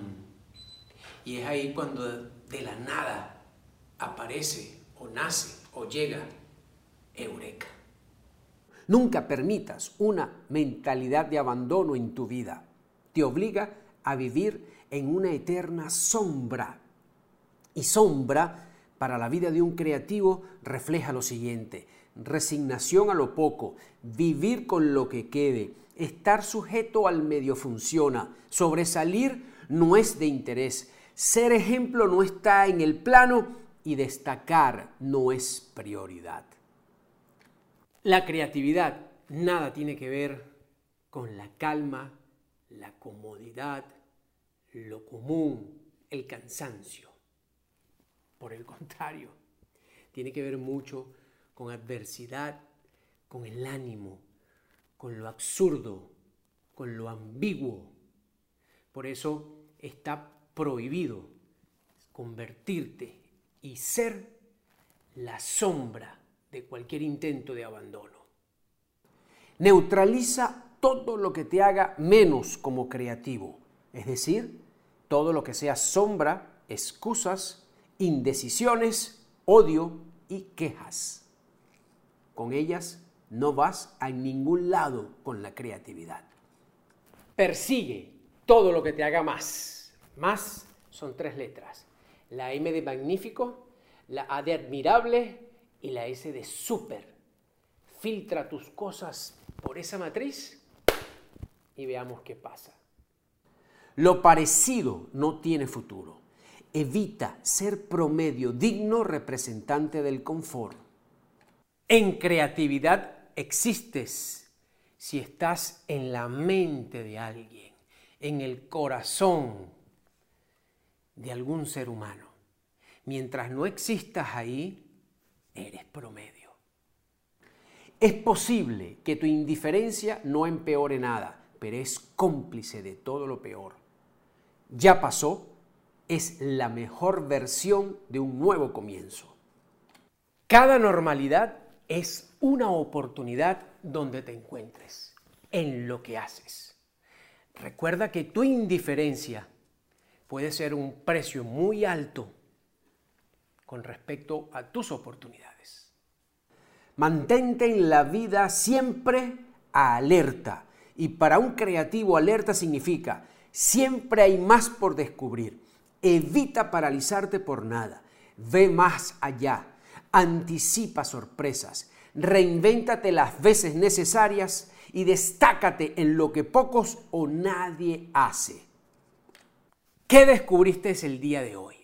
Speaker 1: Y es ahí cuando de la nada aparece o nace o llega Eureka. Nunca permitas una mentalidad de abandono en tu vida. Te obliga a vivir en una eterna sombra. Y sombra para la vida de un creativo refleja lo siguiente: resignación a lo poco, vivir con lo que quede, estar sujeto al medio funciona, sobresalir no es de interés, ser ejemplo no está en el plano y destacar no es prioridad. La creatividad nada tiene que ver con la calma, la comodidad, lo común, el cansancio. Por el contrario, tiene que ver mucho con adversidad, con el ánimo, con lo absurdo, con lo ambiguo. Por eso está prohibido convertirte y ser la sombra de cualquier intento de abandono. Neutraliza todo lo que te haga menos como creativo, es decir, todo lo que sea sombra, excusas, indecisiones, odio y quejas. Con ellas no vas a ningún lado con la creatividad. Persigue todo lo que te haga más. Más son 3 letras. La M de magnífico, la A de admirable y la S de súper. Filtra tus cosas por esa matriz y veamos qué pasa. Lo parecido no tiene futuro. Evita ser promedio, digno representante del confort. En creatividad existes si estás en la mente de alguien, en el corazón de algún ser humano. Mientras no existas ahí, eres promedio. Es posible que tu indiferencia no empeore nada, pero es cómplice de todo lo peor. Ya pasó, es la mejor versión de un nuevo comienzo. Cada normalidad es una oportunidad donde te encuentres, en lo que haces. Recuerda que tu indiferencia puede ser un precio muy alto con respecto a tus oportunidades. Mantente en la vida siempre alerta. Y para un creativo, alerta significa siempre hay más por descubrir. Evita paralizarte por nada. Ve más allá. Anticipa sorpresas. Reinvéntate las veces necesarias y destácate en lo que pocos o nadie hace. ¿Qué descubriste el día de hoy?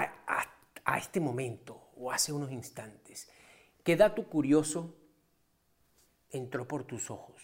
Speaker 1: A este momento o hace unos instantes. ¿Qué dato curioso entró por tus ojos?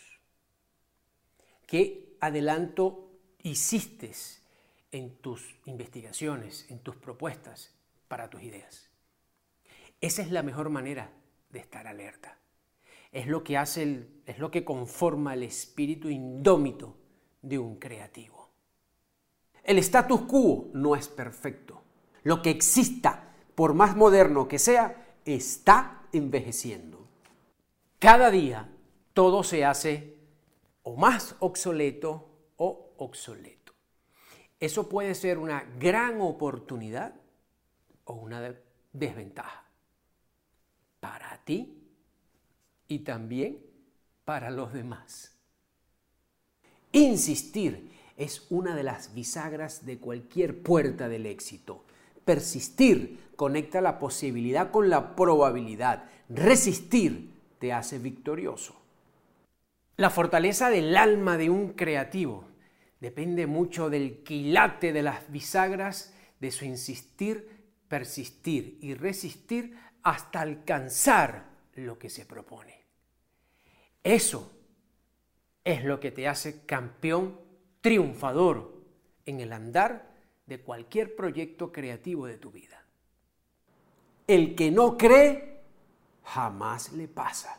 Speaker 1: ¿Qué adelanto hiciste en tus investigaciones, en tus propuestas para tus ideas? Esa es la mejor manera de estar alerta. Es lo que conforma el espíritu indómito de un creativo. El status quo no es perfecto. Lo que exista, por más moderno que sea, está envejeciendo. Cada día todo se hace o más obsoleto o obsoleto. Eso puede ser una gran oportunidad o una desventaja para ti y también para los demás. Insistir es una de las bisagras de cualquier puerta del éxito. Persistir conecta la posibilidad con la probabilidad. Resistir te hace victorioso. La fortaleza del alma de un creativo depende mucho del quilate de las bisagras, de su insistir, persistir y resistir hasta alcanzar lo que se propone. Eso es lo que te hace campeón triunfador en el andar de cualquier proyecto creativo de tu vida. El que no cree, jamás le pasa.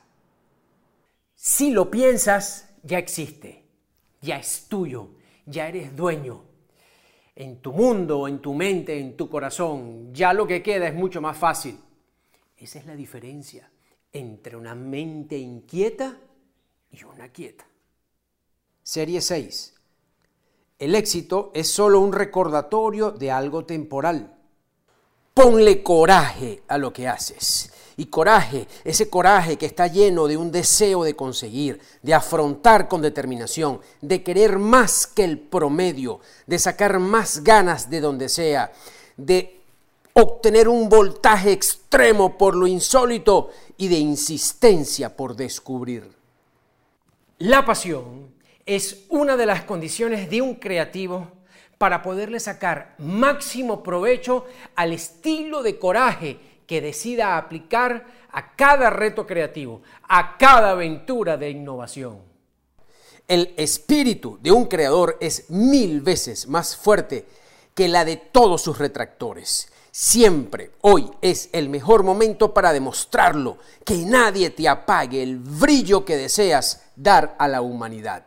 Speaker 1: Si lo piensas, ya existe, ya es tuyo, ya eres dueño. En tu mundo, en tu mente, en tu corazón, ya lo que queda es mucho más fácil. Esa es la diferencia entre una mente inquieta y una quieta. Serie 6. El éxito es solo un recordatorio de algo temporal. Ponle coraje a lo que haces. Y coraje, ese coraje que está lleno de un deseo de conseguir, de afrontar con determinación, de querer más que el promedio, de sacar más ganas de donde sea, de obtener un voltaje extremo por lo insólito y de insistencia por descubrir. La pasión es una de las condiciones de un creativo para poderle sacar máximo provecho al estilo de coraje que decida aplicar a cada reto creativo, a cada aventura de innovación. El espíritu de un creador es 1000 veces más fuerte que la de todos sus retractores. Siempre, hoy es el mejor momento para demostrarlo, que nadie te apague el brillo que deseas dar a la humanidad.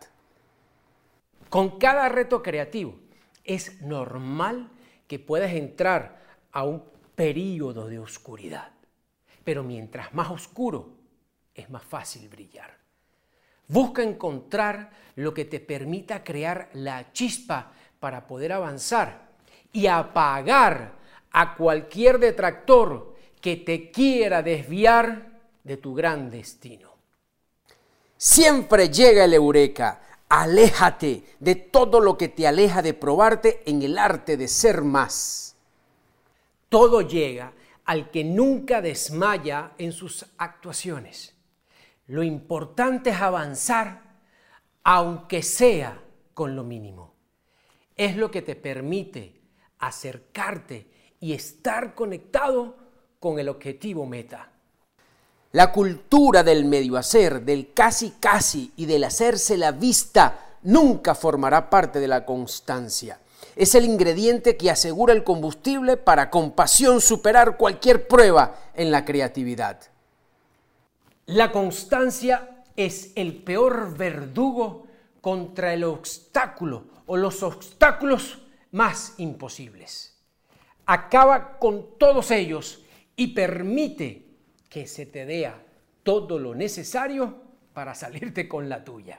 Speaker 1: Con cada reto creativo es normal que puedas entrar a un período de oscuridad, pero mientras más oscuro es más fácil brillar. Busca encontrar lo que te permita crear la chispa para poder avanzar y apagar a cualquier detractor que te quiera desviar de tu gran destino. Siempre llega el eureka. Aléjate de todo lo que te aleja de probarte en el arte de ser más. Todo llega al que nunca desmaya en sus actuaciones. Lo importante es avanzar, aunque sea con lo mínimo. Es lo que te permite acercarte y estar conectado con el objetivo meta. La cultura del medio hacer, del casi casi y del hacerse la vista nunca formará parte de la constancia. Es el ingrediente que asegura el combustible para con pasión superar cualquier prueba en la creatividad. La constancia es el peor verdugo contra el obstáculo o los obstáculos más imposibles. Acaba con todos ellos y permite que se te dé todo lo necesario para salirte con la tuya.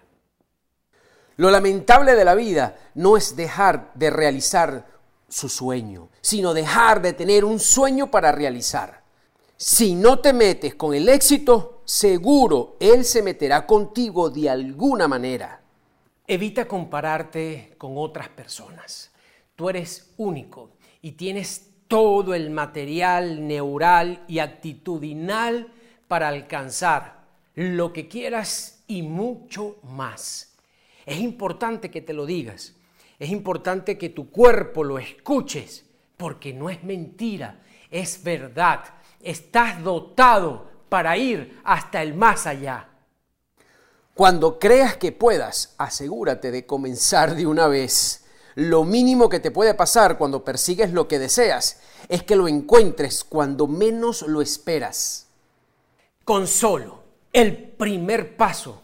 Speaker 1: Lo lamentable de la vida no es dejar de realizar su sueño, sino dejar de tener un sueño para realizar. Si no te metes con el éxito, seguro él se meterá contigo de alguna manera. Evita compararte con otras personas. Tú eres único y tienes todo el material neural y actitudinal para alcanzar lo que quieras y mucho más. Es importante que te lo digas, es importante que tu cuerpo lo escuches, porque no es mentira, es verdad. Estás dotado para ir hasta el más allá. Cuando creas que puedas, asegúrate de comenzar de una vez. Lo mínimo que te puede pasar cuando persigues lo que deseas es que lo encuentres cuando menos lo esperas. Con solo el primer paso,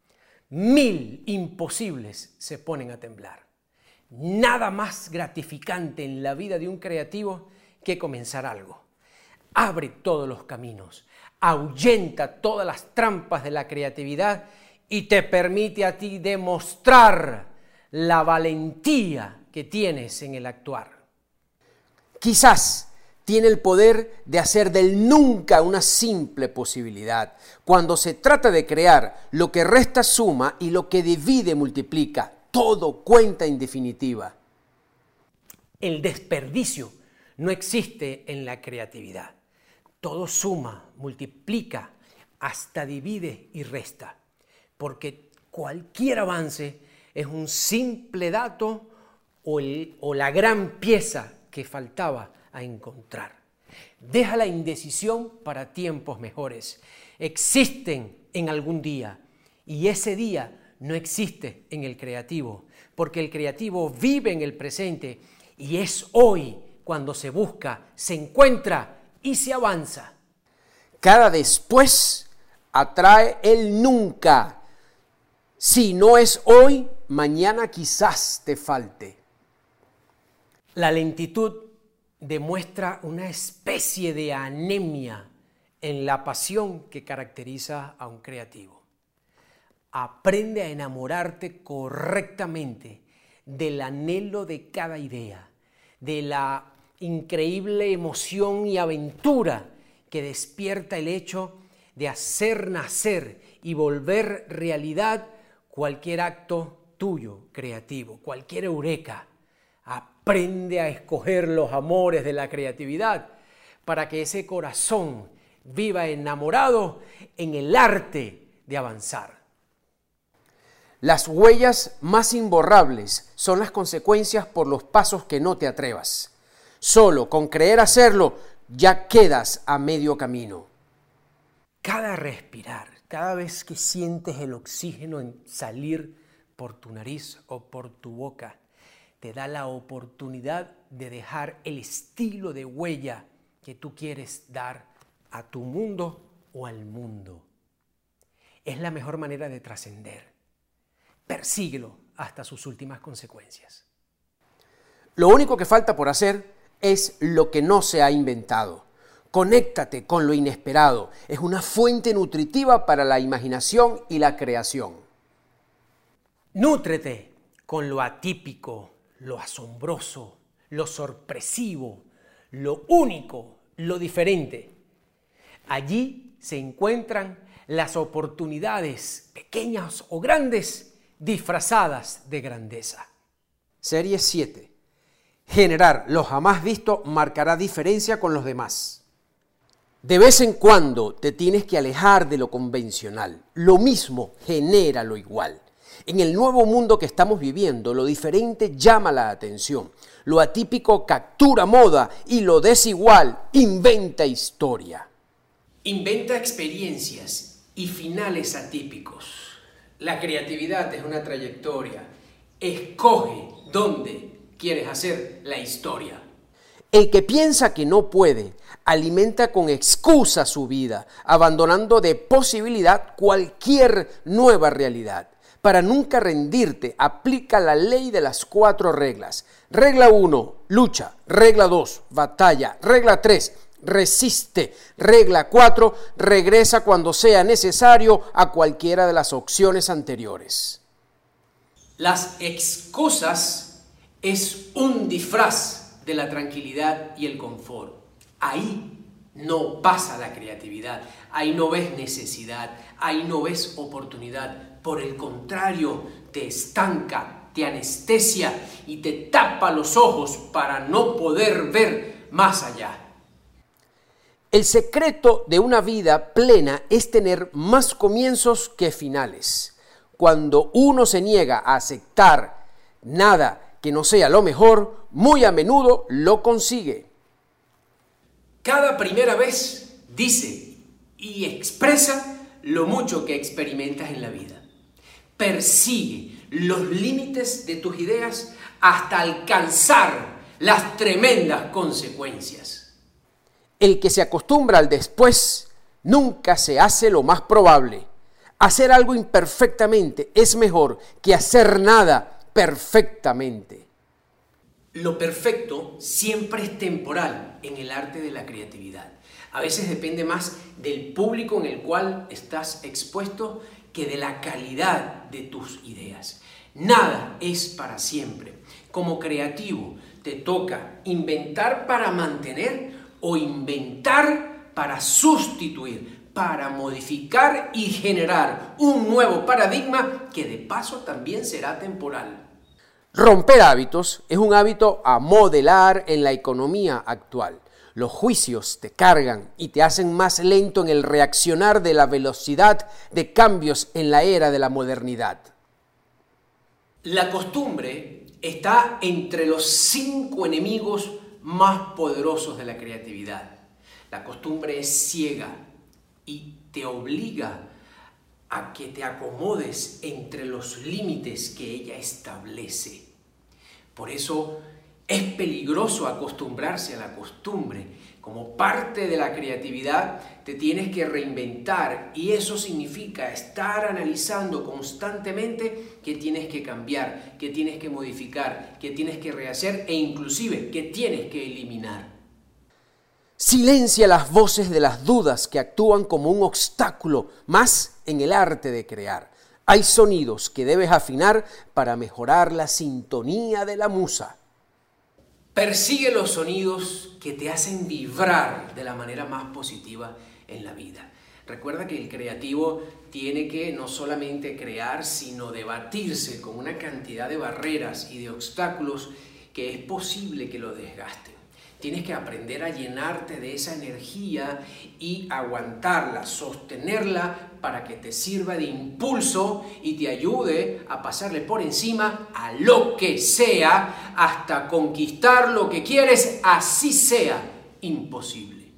Speaker 1: 1000 imposibles se ponen a temblar. Nada más gratificante en la vida de un creativo que comenzar algo. abre todos los caminos, ahuyenta todas las trampas de la creatividad y te permite a ti demostrar la valentía que tienes en el actuar. Quizás tiene el poder de hacer del nunca una simple posibilidad. Cuando se trata de crear, lo que resta suma y lo que divide multiplica. Todo cuenta en definitiva. El desperdicio no existe en la creatividad. Todo suma, multiplica, hasta divide y resta. Porque cualquier avance es un simple dato o la gran pieza que faltaba a encontrar. Deja la indecisión para tiempos mejores. Existen en algún día y ese día no existe en el creativo, porque el creativo vive en el presente y es hoy cuando se busca, se encuentra y se avanza. Cada después atrae el nunca. Si no es hoy, mañana quizás te falte. La lentitud demuestra una especie de anemia en la pasión que caracteriza a un creativo. Aprende a enamorarte correctamente del anhelo de cada idea, de la increíble emoción y aventura que despierta el hecho de hacer nacer y volver realidad cualquier acto tuyo creativo, cualquier eureka. Aprende a escoger los amores de la creatividad para que ese corazón viva enamorado en el arte de avanzar. Las huellas más imborrables son las consecuencias por los pasos que no te atrevas. Solo con creer hacerlo ya quedas a medio camino. Cada respirar, cada vez que sientes el oxígeno en salir por tu nariz o por tu boca, te da la oportunidad de dejar el estilo de huella que tú quieres dar a tu mundo o al mundo. Es la mejor manera de trascender. Persíguelo hasta sus últimas consecuencias. Lo único que falta por hacer es lo que no se ha inventado. Conéctate con lo inesperado. Es una fuente nutritiva para la imaginación y la creación. Nútrete con lo atípico, lo asombroso, lo sorpresivo, lo único, lo diferente. Allí se encuentran las oportunidades, pequeñas o grandes, disfrazadas de grandeza. Serie 7. Generar lo jamás visto marcará diferencia con los demás. De vez en cuando te tienes que alejar de lo convencional. Lo mismo genera lo igual. En el nuevo mundo que estamos viviendo, lo diferente llama la atención. Lo atípico captura moda y lo desigual inventa historia. Inventa experiencias y finales atípicos. La creatividad es una trayectoria. Escoge dónde quieres hacer la historia. El que piensa que no puede, alimenta con excusa su vida, abandonando de posibilidad cualquier nueva realidad. Para nunca rendirte, aplica la ley de las 4 reglas. Regla 1, lucha. Regla 2, batalla. Regla 3, resiste. Regla 4, regresa cuando sea necesario a cualquiera de las opciones anteriores. Las excusas es un disfraz de la tranquilidad y el confort. Ahí no pasa la creatividad, ahí no ves necesidad, ahí no ves oportunidad. Por el contrario, te estanca, te anestesia y te tapa los ojos para no poder ver más allá. El secreto de una vida plena es tener más comienzos que finales. Cuando uno se niega a aceptar nada que no sea lo mejor, muy a menudo lo consigue. Cada primera vez dice y expresa lo mucho que experimentas en la vida. Persigue los límites de tus ideas hasta alcanzar las tremendas consecuencias. El que se acostumbra al después nunca se hace lo más probable. Hacer algo imperfectamente es mejor que hacer nada perfectamente. Lo perfecto siempre es temporal en el arte de la creatividad. A veces depende más del público en el cual estás expuesto que de la calidad de tus ideas. Nada es para siempre. Como creativo, te toca inventar para mantener o inventar para sustituir, para modificar y generar un nuevo paradigma que de paso también será temporal. Romper hábitos es un hábito a modelar en la economía actual. Los juicios te cargan y te hacen más lento en el reaccionar de la velocidad de cambios en la era de la modernidad. La costumbre está entre los 5 enemigos más poderosos de la creatividad. La costumbre es ciega y te obliga a que te acomodes entre los límites que ella establece. Por eso es peligroso acostumbrarse a la costumbre. Como parte de la creatividad te tienes que reinventar y eso significa estar analizando constantemente qué tienes que cambiar, qué tienes que modificar, qué tienes que rehacer e inclusive qué tienes que eliminar. Silencia las voces de las dudas que actúan como un obstáculo más en el arte de crear. Hay sonidos que debes afinar para mejorar la sintonía de la musa. Persigue los sonidos que te hacen vibrar de la manera más positiva en la vida. Recuerda que el creativo tiene que no solamente crear, sino debatirse con una cantidad de barreras y de obstáculos que es posible que lo desgasten. Tienes que aprender a llenarte de esa energía y aguantarla, sostenerla para que te sirva de impulso y te ayude a pasarle por encima a lo que sea hasta conquistar lo que quieres, así sea imposible.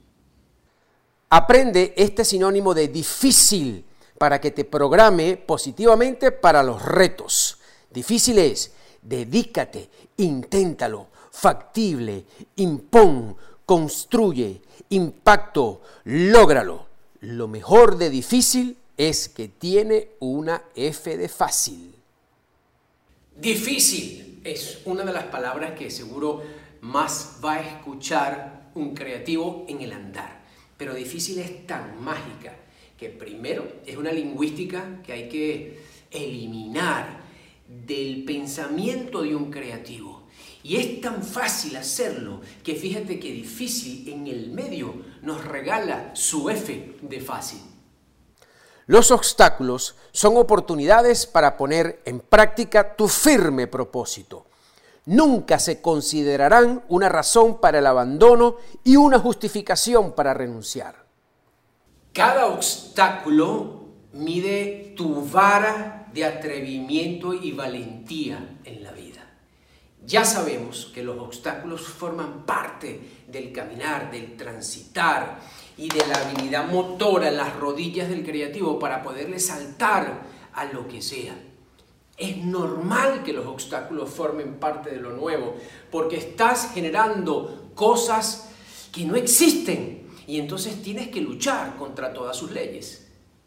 Speaker 1: Aprende este sinónimo de difícil para que te programe positivamente para los retos. Difícil es, dedícate, inténtalo. Factible, impón, construye, impacto, lógralo. Lo mejor de difícil es que tiene una F de fácil. Difícil es una de las palabras que seguro más va a escuchar un creativo en el andar. Pero difícil es tan mágica que primero es una lingüística que hay que eliminar del pensamiento de un creativo. Y es tan fácil hacerlo que fíjate que difícil en el medio nos regala su F de fácil. Los obstáculos son oportunidades para poner en práctica tu firme propósito. Nunca se considerarán una razón para el abandono y una justificación para renunciar. Cada obstáculo mide tu vara de atrevimiento y valentía en la vida. Ya sabemos que los obstáculos forman parte del caminar, del transitar y de la habilidad motora en las rodillas del creativo para poderle saltar a lo que sea. Es normal que los obstáculos formen parte de lo nuevo porque estás generando cosas que no existen y entonces tienes que luchar contra todas sus leyes.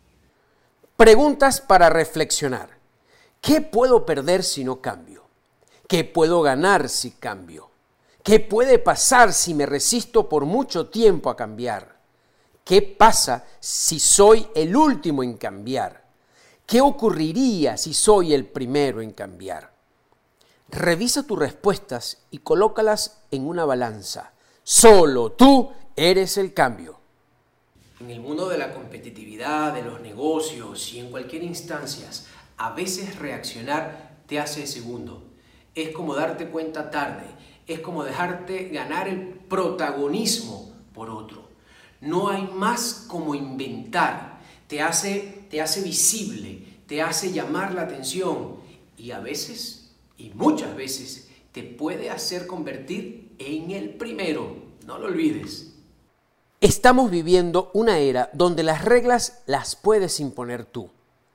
Speaker 1: Preguntas para reflexionar. ¿Qué puedo perder si no cambio? ¿Qué puedo ganar si cambio? ¿Qué puede pasar si me resisto por mucho tiempo a cambiar? ¿Qué pasa si soy el último en cambiar? ¿Qué ocurriría si soy el primero en cambiar? Revisa tus respuestas y colócalas en una balanza. Solo tú eres el cambio. En el mundo de la competitividad, de los negocios y en cualquier instancia, a veces reaccionar te hace segundo. Es como darte cuenta tarde, es como dejarte ganar el protagonismo por otro. No hay más como inventar, te hace visible, te hace llamar la atención y a veces, y muchas veces, te puede hacer convertir en el primero, no lo olvides. Estamos viviendo una era donde las reglas las puedes imponer tú.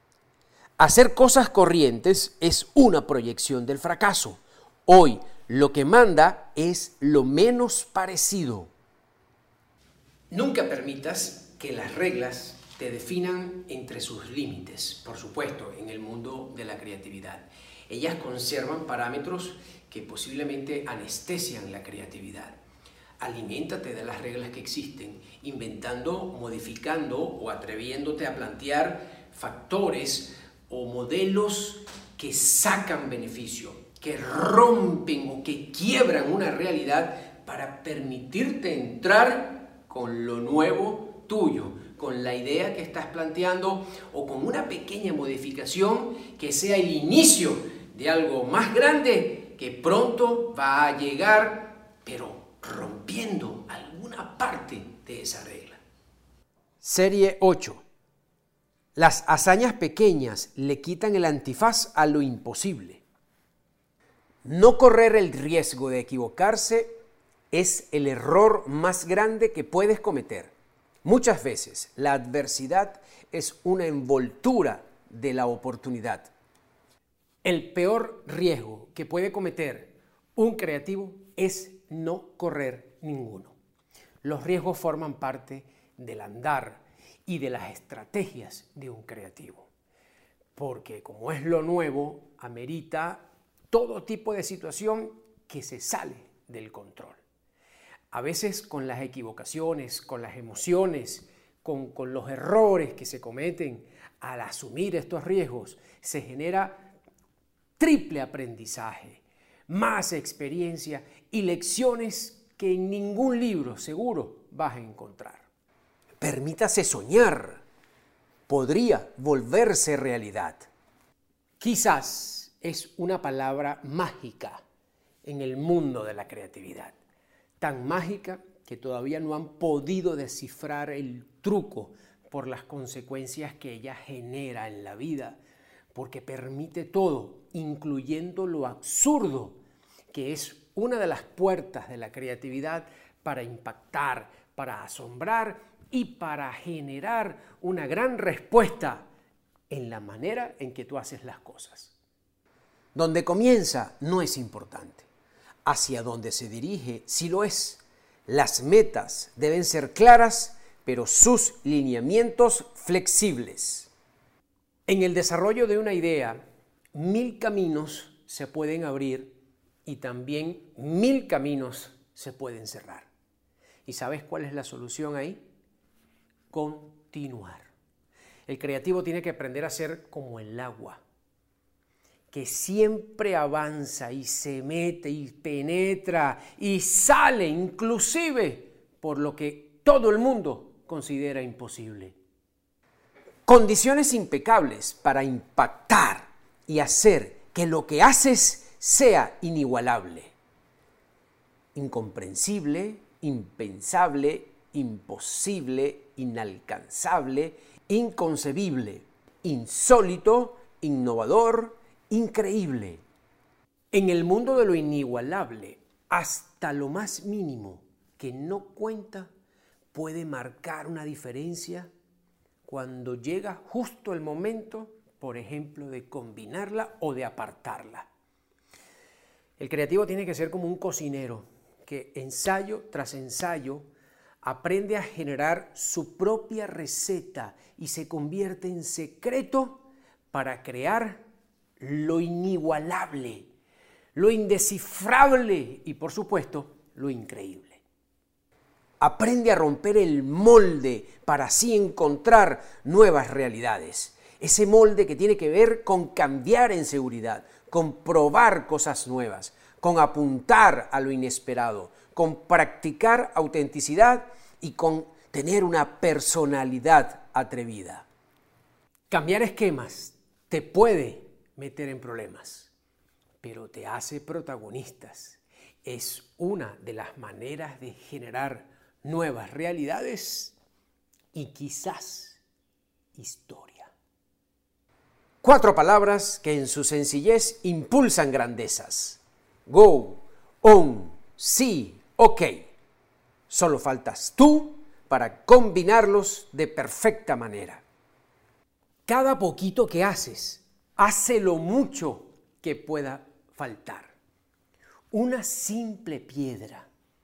Speaker 1: Hacer cosas corrientes es una proyección del fracaso. Hoy lo que manda es lo menos parecido. Nunca permitas que las reglas te definan entre sus límites, por supuesto, en el mundo de la creatividad. Ellas conservan parámetros que posiblemente anestesian la creatividad. Aliméntate de las reglas que existen, inventando, modificando o atreviéndote a plantear factores o modelos que sacan beneficio, que rompen o que quiebran una realidad para permitirte entrar con lo nuevo tuyo, con la idea que estás planteando o con una pequeña modificación que sea el inicio de algo más grande que pronto va a llegar, pero rompiendo alguna parte de esa regla. Serie 8. Las hazañas pequeñas le quitan el antifaz a lo imposible. No correr el riesgo de equivocarse es el error más grande que puedes cometer. Muchas veces la adversidad es una envoltura de la oportunidad. El peor riesgo que puede cometer un creativo es no correr ninguno. Los riesgos forman parte del andar y de las estrategias de un creativo. Porque como es lo nuevo, amerita todo tipo de situación que se sale del control. A veces con las equivocaciones, con las emociones, con los errores que se cometen al asumir estos riesgos, se genera triple aprendizaje, más experiencia y lecciones que en ningún libro seguro vas a encontrar. Permítase soñar. Podría volverse realidad. Quizás es una palabra mágica en el mundo de la creatividad. Tan mágica que todavía no han podido descifrar el truco por las consecuencias que ella genera en la vida, porque permite todo, incluyendo lo absurdo, que es una de las puertas de la creatividad para impactar, para asombrar y para generar una gran respuesta en la manera en que tú haces las cosas. Donde comienza no es importante. Hacia dónde se dirige sí lo es. Las metas deben ser claras, pero sus lineamientos flexibles. En el desarrollo de una idea, 1000 caminos se pueden abrir y también 1000 caminos se pueden cerrar. ¿Y sabes cuál es la solución ahí? Continuar. El creativo tiene que aprender a ser como el agua, que siempre avanza y se mete y penetra y sale inclusive por lo que todo el mundo considera imposible. Condiciones impecables para impactar y hacer que lo que haces sea inigualable. Incomprensible, impensable, imposible, inalcanzable, inconcebible, insólito, innovador, increíble. En el mundo de lo inigualable, hasta lo más mínimo que no cuenta puede marcar una diferencia cuando llega justo el momento, por ejemplo, de combinarla o de apartarla. El creativo tiene que ser como un cocinero que ensayo tras ensayo aprende a generar su propia receta y se convierte en secreto para crear lo inigualable, lo indescifrable y, por supuesto, lo increíble. Aprende a romper el molde para así encontrar nuevas realidades. Ese molde que tiene que ver con cambiar en seguridad, con probar cosas nuevas, con apuntar a lo inesperado, con practicar autenticidad y con tener una personalidad atrevida. Cambiar esquemas te puede meter en problemas, pero te hace protagonistas. Es una de las maneras de generar nuevas realidades y quizás historia. 4 palabras que en su sencillez impulsan grandezas. Go, on, sí, ok. Solo faltas tú para combinarlos de perfecta manera. Cada poquito que haces, hace lo mucho que pueda faltar. Una simple piedra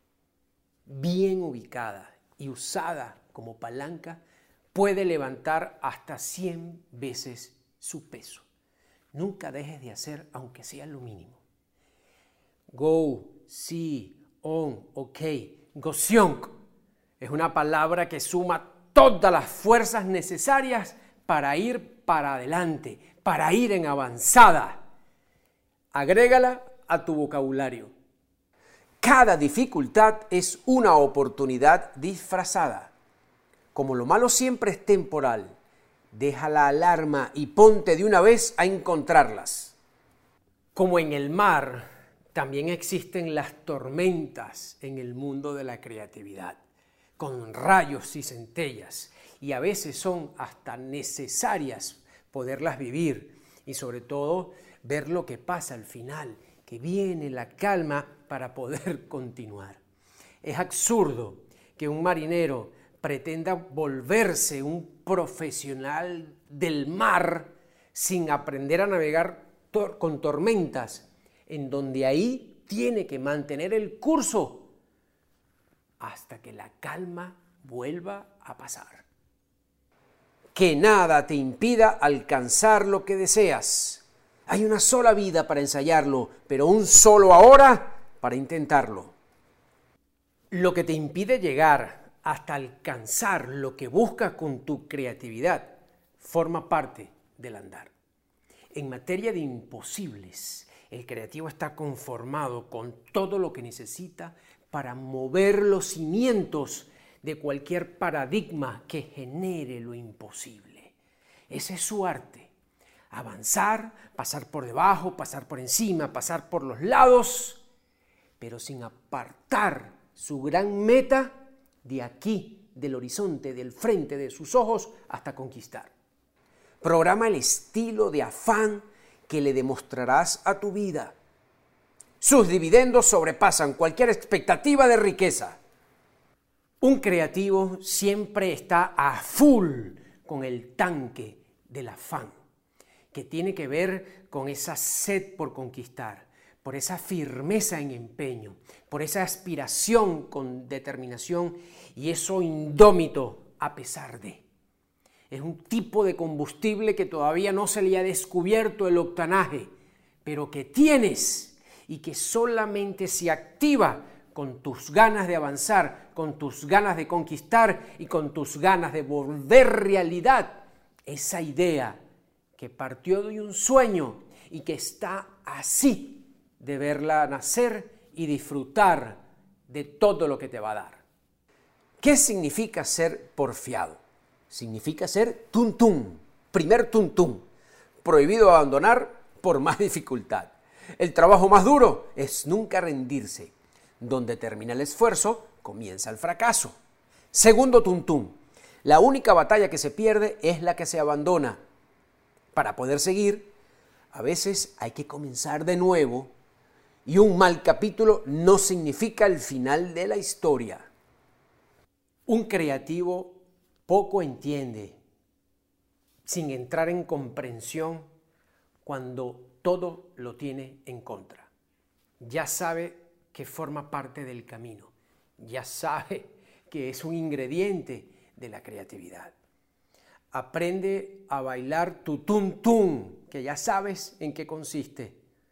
Speaker 1: bien ubicada y usada como palanca puede levantar hasta 100 veces su peso. Nunca dejes de hacer aunque sea lo mínimo. Go, sí, on, ok. Gosyonk es una palabra que suma todas las fuerzas necesarias para ir para adelante, para ir en avanzada. Agrégala a tu vocabulario. Cada dificultad es una oportunidad disfrazada. Como lo malo siempre es temporal, deja la alarma y ponte de una vez a encontrarlas. Como en el mar, también existen las tormentas en el mundo de la creatividad, con rayos y centellas, y a veces son hasta necesarias poderlas vivir y sobre todo ver lo que pasa al final, que viene la calma para poder continuar. Es absurdo que un marinero pretenda volverse un profesional del mar sin aprender a navegar con tormentas, en donde ahí tiene que mantener el curso hasta que la calma vuelva a pasar. Que nada te impida alcanzar lo que deseas. Hay una sola vida para ensayarlo, pero un solo ahora para intentarlo. Lo que te impide llegar hasta alcanzar lo que buscas con tu creatividad forma parte del andar. En materia de imposibles, el creativo está conformado con todo lo que necesita para mover los cimientos de cualquier paradigma que genere lo imposible. Ese es su arte. Avanzar, pasar por debajo, pasar por encima, pasar por los lados, pero sin apartar su gran meta de aquí, del horizonte, del frente de sus ojos, hasta conquistar. Programa el estilo de afán que le demostrarás a tu vida. Sus dividendos sobrepasan cualquier expectativa de riqueza. Un creativo siempre está a full con el tanque del afán, que tiene que ver con esa sed por conquistar, por esa firmeza en empeño, por esa aspiración con determinación y eso indómito a pesar de. Es un tipo de combustible que todavía no se le ha descubierto el octanaje, pero que tienes y que solamente se activa con tus ganas de avanzar, con tus ganas de conquistar y con tus ganas de volver realidad esa idea que partió de un sueño y que está así de verla nacer y disfrutar de todo lo que te va a dar. ¿Qué significa ser porfiado? Significa ser tuntún, primer tuntún, prohibido abandonar por más dificultad. El trabajo más duro es nunca rendirse. Donde termina el esfuerzo, comienza el fracaso. Segundo tuntún, la única batalla que se pierde es la que se abandona. Para poder seguir, a veces hay que comenzar de nuevo y un mal capítulo no significa el final de la historia. Un creativo poco entiende, sin entrar en comprensión, cuando todo lo tiene en contra. Ya sabe que forma parte del camino, ya sabe que es un ingrediente de la creatividad. Aprende a bailar tu tum tum, que ya sabes en qué consiste.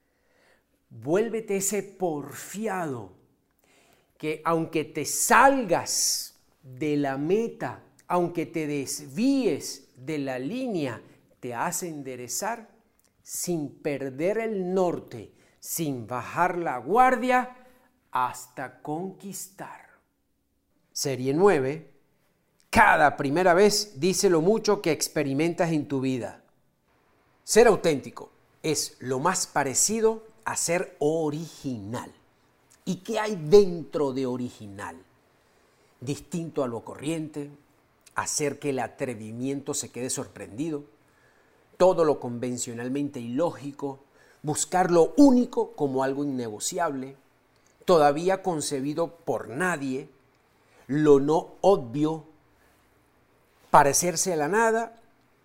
Speaker 1: Vuélvete ese porfiado, que aunque te salgas de la meta, aunque te desvíes de la línea, te hace enderezar sin perder el norte, sin bajar la guardia, hasta conquistar. Serie 9. Cada primera vez dice lo mucho que experimentas en tu vida. Ser auténtico es lo más parecido a ser original. ¿Y qué hay dentro de original? Distinto a lo corriente, hacer que el atrevimiento se quede sorprendido, todo lo convencionalmente ilógico, buscar lo único como algo innegociable, todavía concebido por nadie, lo no obvio, parecerse a la nada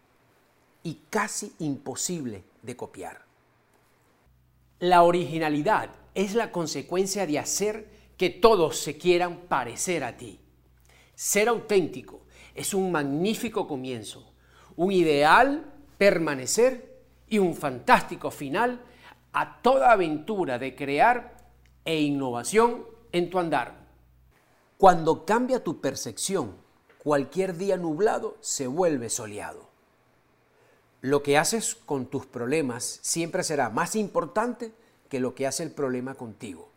Speaker 1: y casi imposible de copiar. La originalidad es la consecuencia de hacer que todos se quieran parecer a ti. Ser auténtico es un magnífico comienzo, un ideal permanecer y un fantástico final a toda aventura de crear e innovación en tu andar. Cuando cambia tu percepción, cualquier día nublado se vuelve soleado. Lo que haces con tus problemas siempre será más importante que lo que hace el problema contigo.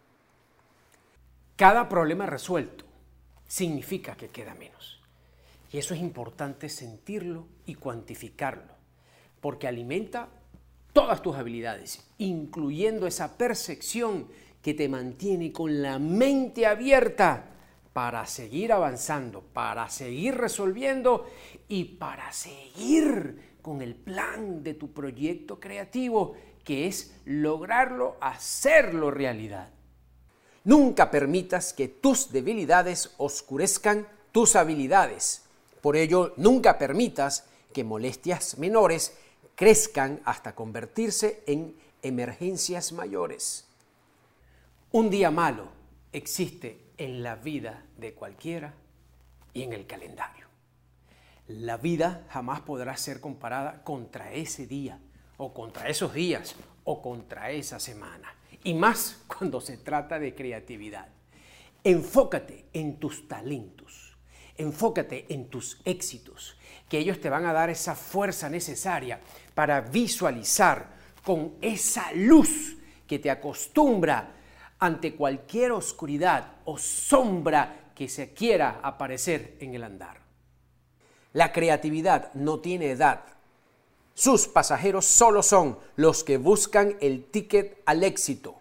Speaker 1: Cada problema resuelto significa que queda menos. Y eso es importante sentirlo y cuantificarlo, porque alimenta todas tus habilidades, incluyendo esa percepción que te mantiene con la mente abierta para seguir avanzando, para seguir resolviendo y para seguir con el plan de tu proyecto creativo, que es lograrlo, hacerlo realidad. Nunca permitas que tus debilidades oscurezcan tus habilidades. Por ello, nunca permitas que molestias menores crezcan hasta convertirse en emergencias mayores. Un día malo existe en la vida de cualquiera y en el calendario. La vida jamás podrá ser comparada contra ese día, o contra esos días, o contra esa semana. Y más cuando se trata de creatividad. Enfócate en tus talentos, enfócate en tus éxitos, que ellos te van a dar esa fuerza necesaria para visualizar con esa luz que te acostumbra ante cualquier oscuridad o sombra que se quiera aparecer en el andar. La creatividad no tiene edad. Sus pasajeros solo son los que buscan el ticket al éxito.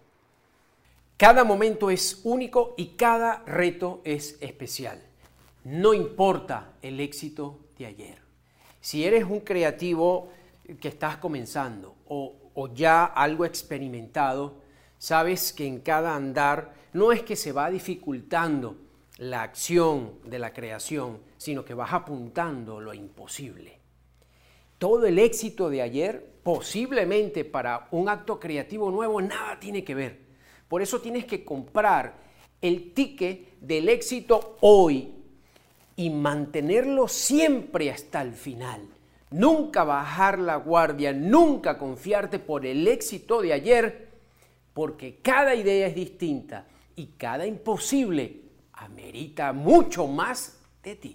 Speaker 1: Cada momento es único y cada reto es especial. No importa el éxito de ayer. Si eres un creativo que estás comenzando o ya algo experimentado, sabes que en cada andar no es que se va dificultando la acción de la creación, sino que vas apuntando lo imposible. Todo el éxito de ayer, posiblemente para un acto creativo nuevo, nada tiene que ver. Por eso tienes que comprar el ticket del éxito hoy y mantenerlo siempre hasta el final. Nunca bajar la guardia, nunca confiarte por el éxito de ayer, porque cada idea es distinta y cada imposible amerita mucho más de ti.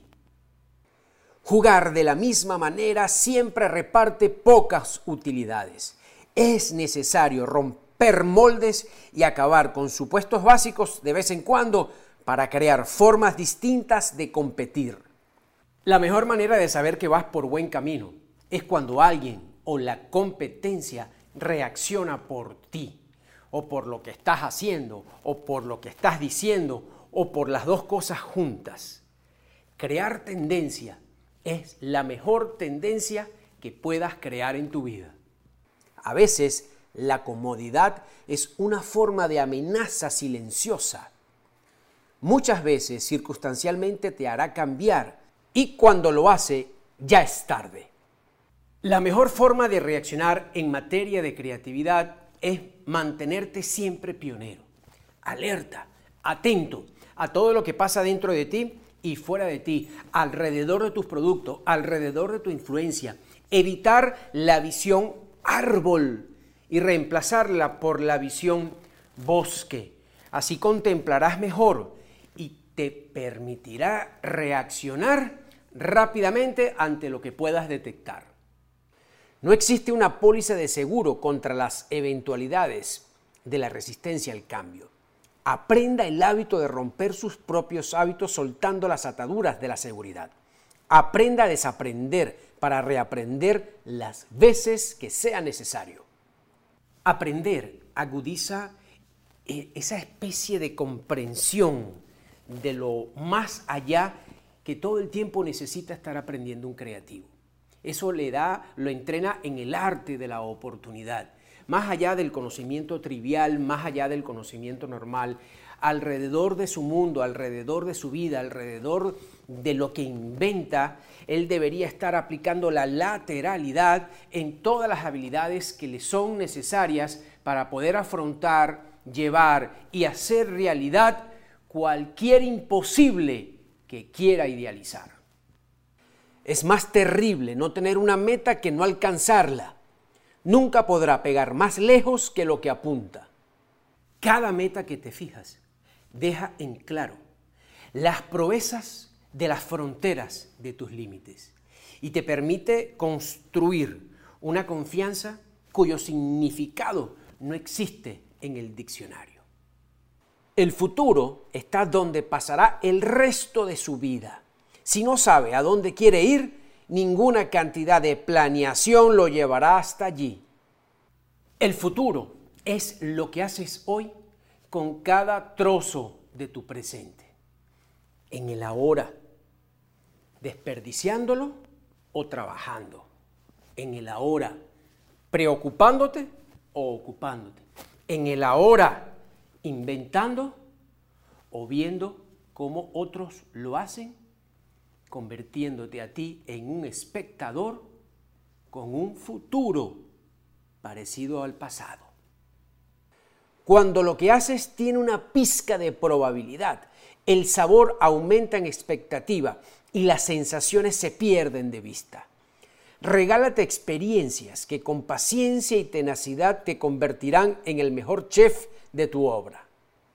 Speaker 1: Jugar de la misma manera siempre reparte pocas utilidades. Es necesario romper moldes y acabar con supuestos básicos de vez en cuando para crear formas distintas de competir. La mejor manera de saber que vas por buen camino es cuando alguien o la competencia reacciona por ti, o por lo que estás haciendo, o por lo que estás diciendo, o por las dos cosas juntas. Crear tendencia es la mejor tendencia que puedas crear en tu vida. A veces, la comodidad es una forma de amenaza silenciosa. Muchas veces, circunstancialmente, te hará cambiar y cuando lo hace, ya es tarde. La mejor forma de reaccionar en materia de creatividad es mantenerte siempre pionero, alerta, atento a todo lo que pasa dentro de ti y fuera de ti, alrededor de tus productos, alrededor de tu influencia. Evitar la visión árbol y reemplazarla por la visión bosque. Así contemplarás mejor y te permitirá reaccionar rápidamente ante lo que puedas detectar. No existe una póliza de seguro contra las eventualidades de la resistencia al cambio. Aprenda el hábito de romper sus propios hábitos soltando las ataduras de la seguridad. Aprenda a desaprender para reaprender las veces que sea necesario. Aprender agudiza esa especie de comprensión de lo más allá que todo el tiempo necesita estar aprendiendo un creativo. Eso lo entrena en el arte de la oportunidad. Más allá del conocimiento trivial, más allá del conocimiento normal, alrededor de su mundo, alrededor de su vida, alrededor de lo que inventa, él debería estar aplicando la lateralidad en todas las habilidades que le son necesarias para poder afrontar, llevar y hacer realidad cualquier imposible que quiera idealizar. Es más terrible no tener una meta que no alcanzarla. Nunca podrá pegar más lejos que lo que apunta. Cada meta que te fijas deja en claro las proezas de las fronteras de tus límites y te permite construir una confianza cuyo significado no existe en el diccionario. El futuro está donde pasará el resto de su vida. Si no sabe a dónde quiere ir, ninguna cantidad de planeación lo llevará hasta allí. El futuro es lo que haces hoy con cada trozo de tu presente. En el ahora, desperdiciándolo o trabajando. En el ahora, preocupándote o ocupándote. En el ahora, inventando o viendo cómo otros lo hacen, convirtiéndote a ti en un espectador con un futuro parecido al pasado. Cuando lo que haces tiene una pizca de probabilidad, el sabor aumenta en expectativa y las sensaciones se pierden de vista. Regálate experiencias que con paciencia y tenacidad te convertirán en el mejor chef de tu obra.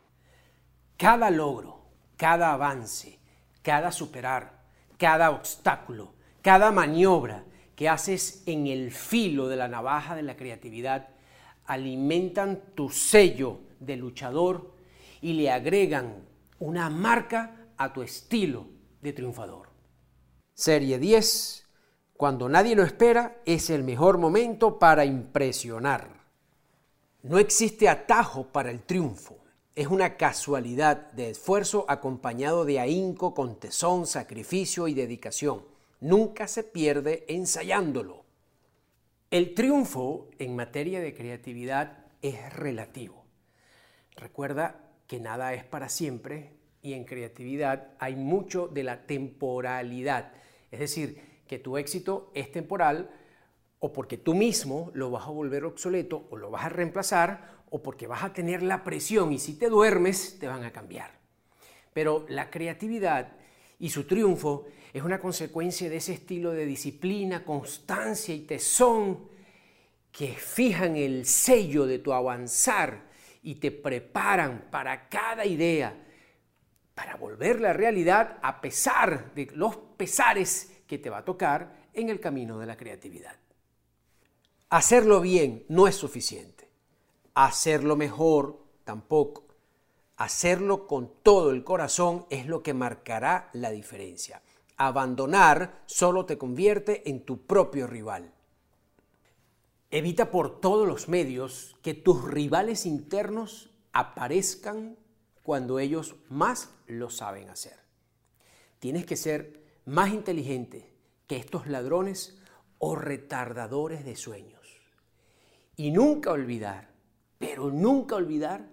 Speaker 1: Cada logro, cada avance, cada superar, cada obstáculo, cada maniobra que haces en el filo de la navaja de la creatividad alimentan tu sello de luchador y le agregan una marca a tu estilo de triunfador. Serie 10. Cuando nadie lo espera, es el mejor momento para impresionar. No existe atajo para el triunfo. Es una casualidad de esfuerzo acompañado de ahínco con tesón, sacrificio y dedicación. Nunca se pierde ensayándolo. El triunfo en materia de creatividad es relativo. Recuerda que nada es para siempre y en creatividad hay mucho de la temporalidad. Es decir, que tu éxito es temporal o porque tú mismo lo vas a volver obsoleto o lo vas a reemplazar o porque vas a tener la presión y si te duermes te van a cambiar. Pero la creatividad y su triunfo es una consecuencia de ese estilo de disciplina, constancia y tesón que fijan el sello de tu avanzar y te preparan para cada idea, para volverla realidad a pesar de los pesares que te va a tocar en el camino de la creatividad. Hacerlo bien no es suficiente. Hacerlo mejor tampoco. Hacerlo con todo el corazón es lo que marcará la diferencia. Abandonar solo te convierte en tu propio rival. Evita por todos los medios que tus rivales internos aparezcan cuando ellos más lo saben hacer. Tienes que ser más inteligente que estos ladrones o retardadores de sueños. Y nunca olvidar, pero nunca olvidar,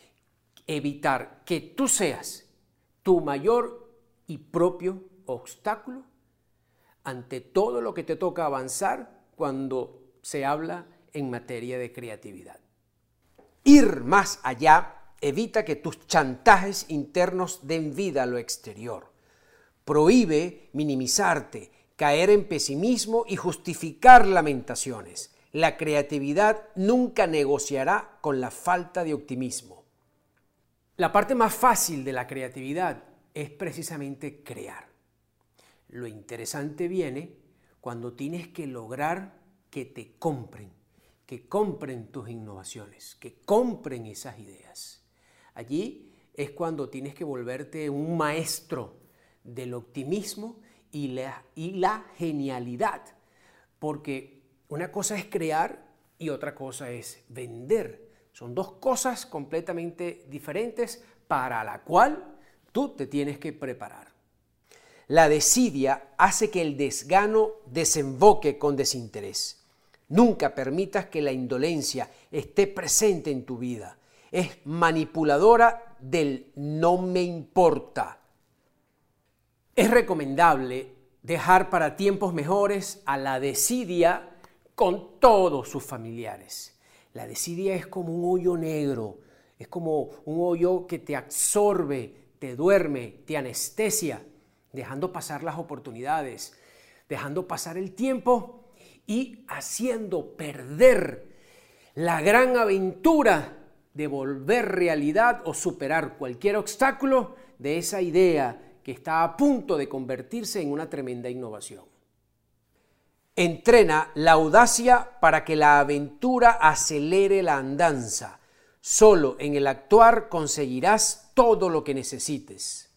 Speaker 1: evitar que tú seas tu mayor y propio obstáculo ante todo lo que te toca avanzar cuando se habla en materia de creatividad. Ir más allá evita que tus chantajes internos den vida a lo exterior. Prohíbe minimizarte, caer en pesimismo y justificar lamentaciones. La creatividad nunca negociará con la falta de optimismo. La parte más fácil de la creatividad es precisamente crear. Lo interesante viene cuando tienes que lograr que te compren, que compren tus innovaciones, que compren esas ideas. Allí es cuando tienes que volverte un maestro del optimismo y la genialidad, porque una cosa es crear y otra cosa es vender. Son dos cosas completamente diferentes para la cual tú te tienes que preparar. La desidia hace que el desgano desemboque con desinterés. Nunca permitas que la indolencia esté presente en tu vida. Es manipuladora del no me importa. Es recomendable dejar para tiempos mejores a la desidia con todos sus familiares. La desidia es como un hoyo negro, es como un hoyo que te absorbe, te duerme, te anestesia, dejando pasar las oportunidades, dejando pasar el tiempo y haciendo perder la gran aventura de volver realidad o superar cualquier obstáculo de esa idea que está a punto de convertirse en una tremenda innovación. Entrena la audacia para que la aventura acelere la andanza. Solo en el actuar conseguirás todo lo que necesites.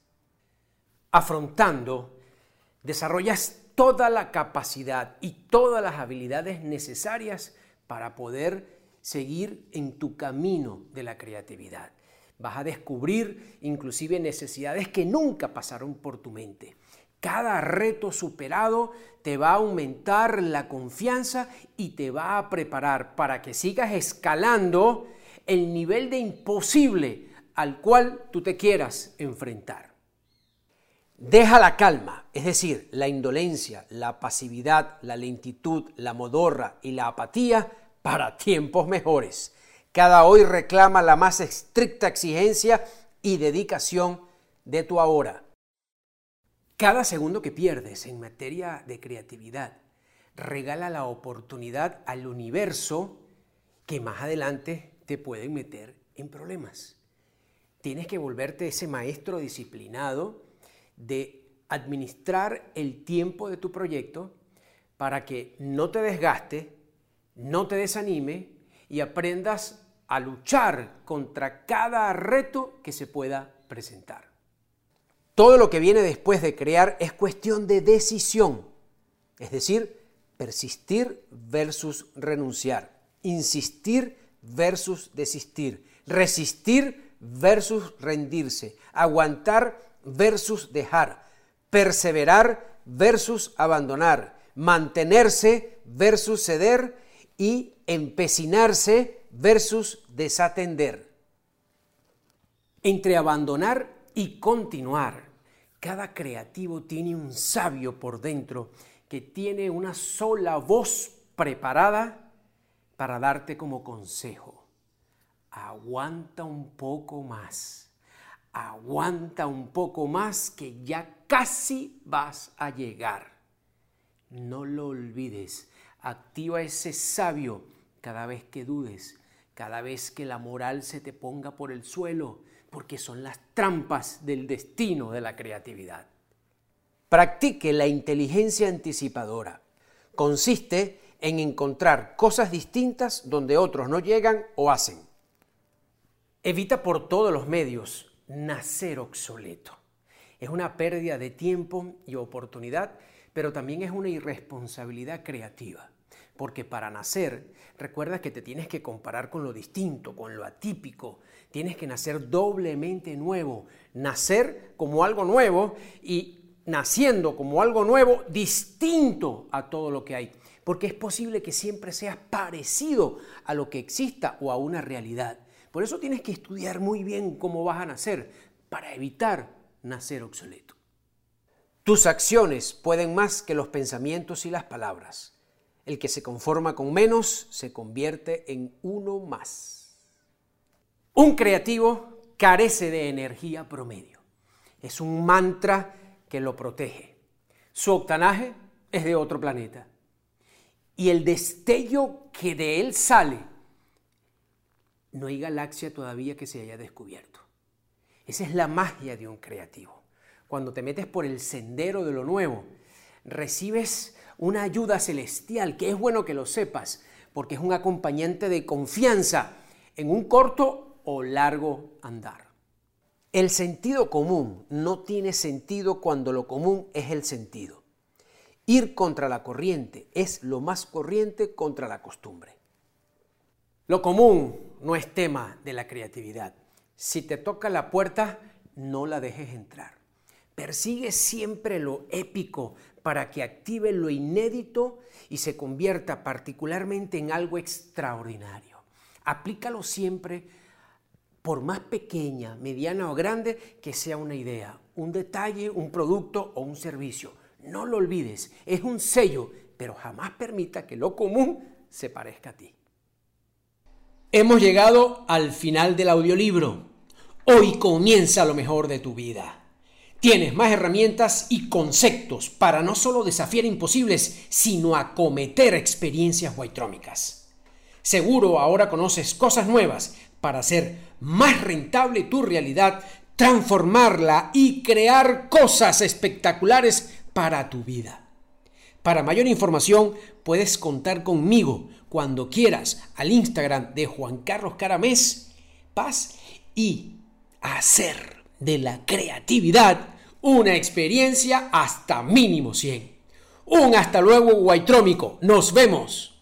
Speaker 1: Afrontando, desarrollas toda la capacidad y todas las habilidades necesarias para poder seguir en tu camino de la creatividad. Vas a descubrir inclusive necesidades que nunca pasaron por tu mente. Cada reto superado te va a aumentar la confianza y te va a preparar para que sigas escalando el nivel de imposible al cual tú te quieras enfrentar. Deja la calma, es decir, la indolencia, la pasividad, la lentitud, la modorra y la apatía para tiempos mejores. Cada hoy reclama la más estricta exigencia y dedicación de tu ahora. Cada segundo que pierdes en materia de creatividad regala la oportunidad al universo que más adelante te pueden meter en problemas. Tienes que volverte ese maestro disciplinado de administrar el tiempo de tu proyecto para que no te desgaste, no te desanime y aprendas a luchar contra cada reto que se pueda presentar. Todo lo que viene después de crear es cuestión de decisión, es decir, persistir versus renunciar, insistir versus desistir, resistir versus rendirse, aguantar versus dejar, perseverar versus abandonar, mantenerse versus ceder y empecinarse versus desatender. Entre abandonar y continuar, cada creativo tiene un sabio por dentro que tiene una sola voz preparada para darte como consejo. Aguanta un poco más. Aguanta un poco más que ya casi vas a llegar. No lo olvides. Activa ese sabio cada vez que dudes, cada vez que la moral se te ponga por el suelo, porque son las trampas del destino de la creatividad. Practique la inteligencia anticipadora. Consiste en encontrar cosas distintas donde otros no llegan o hacen. Evita por todos los medios nacer obsoleto. Es una pérdida de tiempo y oportunidad, pero también es una irresponsabilidad creativa. Porque para nacer, recuerda que te tienes que comparar con lo distinto, con lo atípico. Tienes que nacer doblemente nuevo. Nacer como algo nuevo y naciendo como algo nuevo distinto a todo lo que hay. Porque es posible que siempre seas parecido a lo que exista o a una realidad. Por eso tienes que estudiar muy bien cómo vas a nacer para evitar nacer obsoleto. Tus acciones pueden más que los pensamientos y las palabras. El que se conforma con menos se convierte en uno más. Un creativo carece de energía promedio. Es un mantra que lo protege. Su octanaje es de otro planeta. Y el destello que de él sale, no hay galaxia todavía que se haya descubierto. Esa es la magia de un creativo. Cuando te metes por el sendero de lo nuevo, recibes una ayuda celestial, que es bueno que lo sepas, porque es un acompañante de confianza en un corto o largo andar. El sentido común no tiene sentido cuando lo común es el sentido. Ir contra la corriente es lo más corriente contra la costumbre. Lo común no es tema de la creatividad. Si te toca la puerta, no la dejes entrar. Persigue siempre lo épico para que active lo inédito y se convierta particularmente en algo extraordinario. Aplícalo siempre, por más pequeña, mediana o grande que sea una idea, un detalle, un producto o un servicio. No lo olvides, es un sello, pero jamás permita que lo común se parezca a ti. Hemos llegado al final del audiolibro. Hoy comienza lo mejor de tu vida. Tienes más herramientas y conceptos para no solo desafiar imposibles, sino acometer experiencias guaitrómicas. Seguro ahora conoces cosas nuevas para hacer más rentable tu realidad transformarla y crear cosas espectaculares para tu vida. Para mayor información puedes contar conmigo cuando quieras al Instagram de Juan Carlos Caramés. Paz y hacer de la creatividad una experiencia hasta mínimo 100. Un hasta luego guaitrómico. Nos vemos.